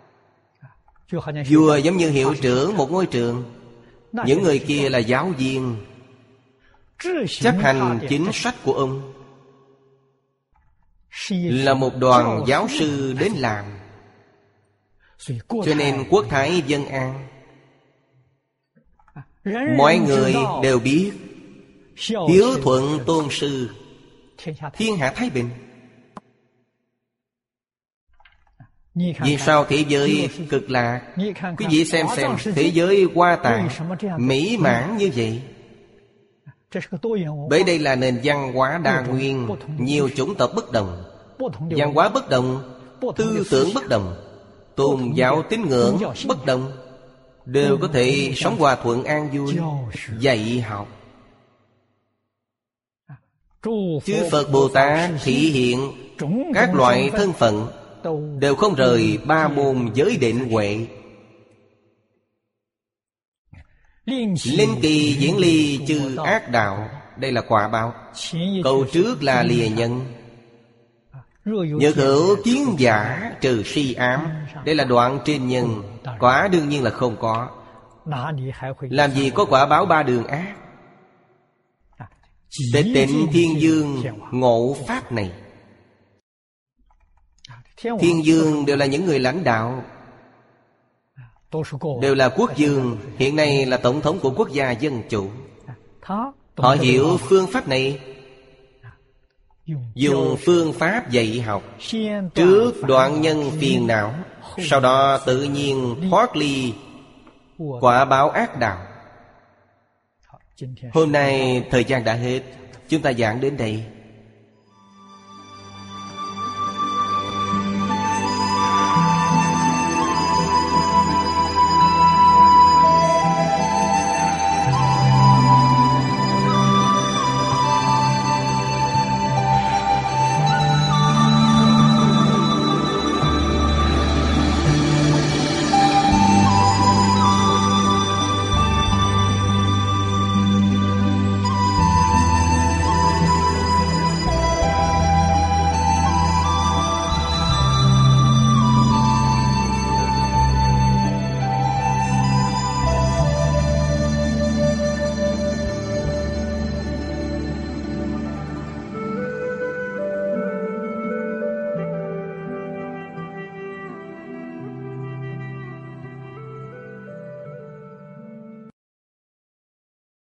Vua giống như hiệu trưởng một ngôi trường, những người kia là giáo viên, chấp hành chính sách của ông. Là một đoàn giáo sư đến làm. Cho nên quốc thái dân an. Mọi người đều biết hiếu thuận tôn sư, thiên hạ thái bình. Vì sao thế giới cực lạc? Quý vị xem thế giới hoa tạng mỹ mãn như vậy. Bởi đây là nền văn hóa đa nguyên, nhiều chủng tộc bất đồng, văn hóa bất đồng, tư tưởng bất đồng, tôn giáo tín ngưỡng bất đồng, đều có thể sống hòa thuận an vui, dạy học. Chư Phật Bồ Tát thị hiện các loại thân phận đều không rời ba môn giới định huệ. Linh kỳ diễn ly chư ác đạo, đây là quả báo. Câu trước là lìa nhân. Nhược hữu kiến giả trừ si ám, đây là đoạn trên nhân. Quả đương nhiên là không có. Làm gì có quả báo ba đường ác. Để Tịnh Thiên Dương ngộ pháp này. Thiên dương đều là những người lãnh đạo, đều là quốc vương. Hiện nay là tổng thống của quốc gia dân chủ. Họ hiểu phương pháp này, dùng phương pháp dạy học. Trước đoạn nhân phiền não, sau đó tự nhiên thoát ly quả báo ác đạo. Hôm nay thời gian đã hết, chúng ta giảng đến đây.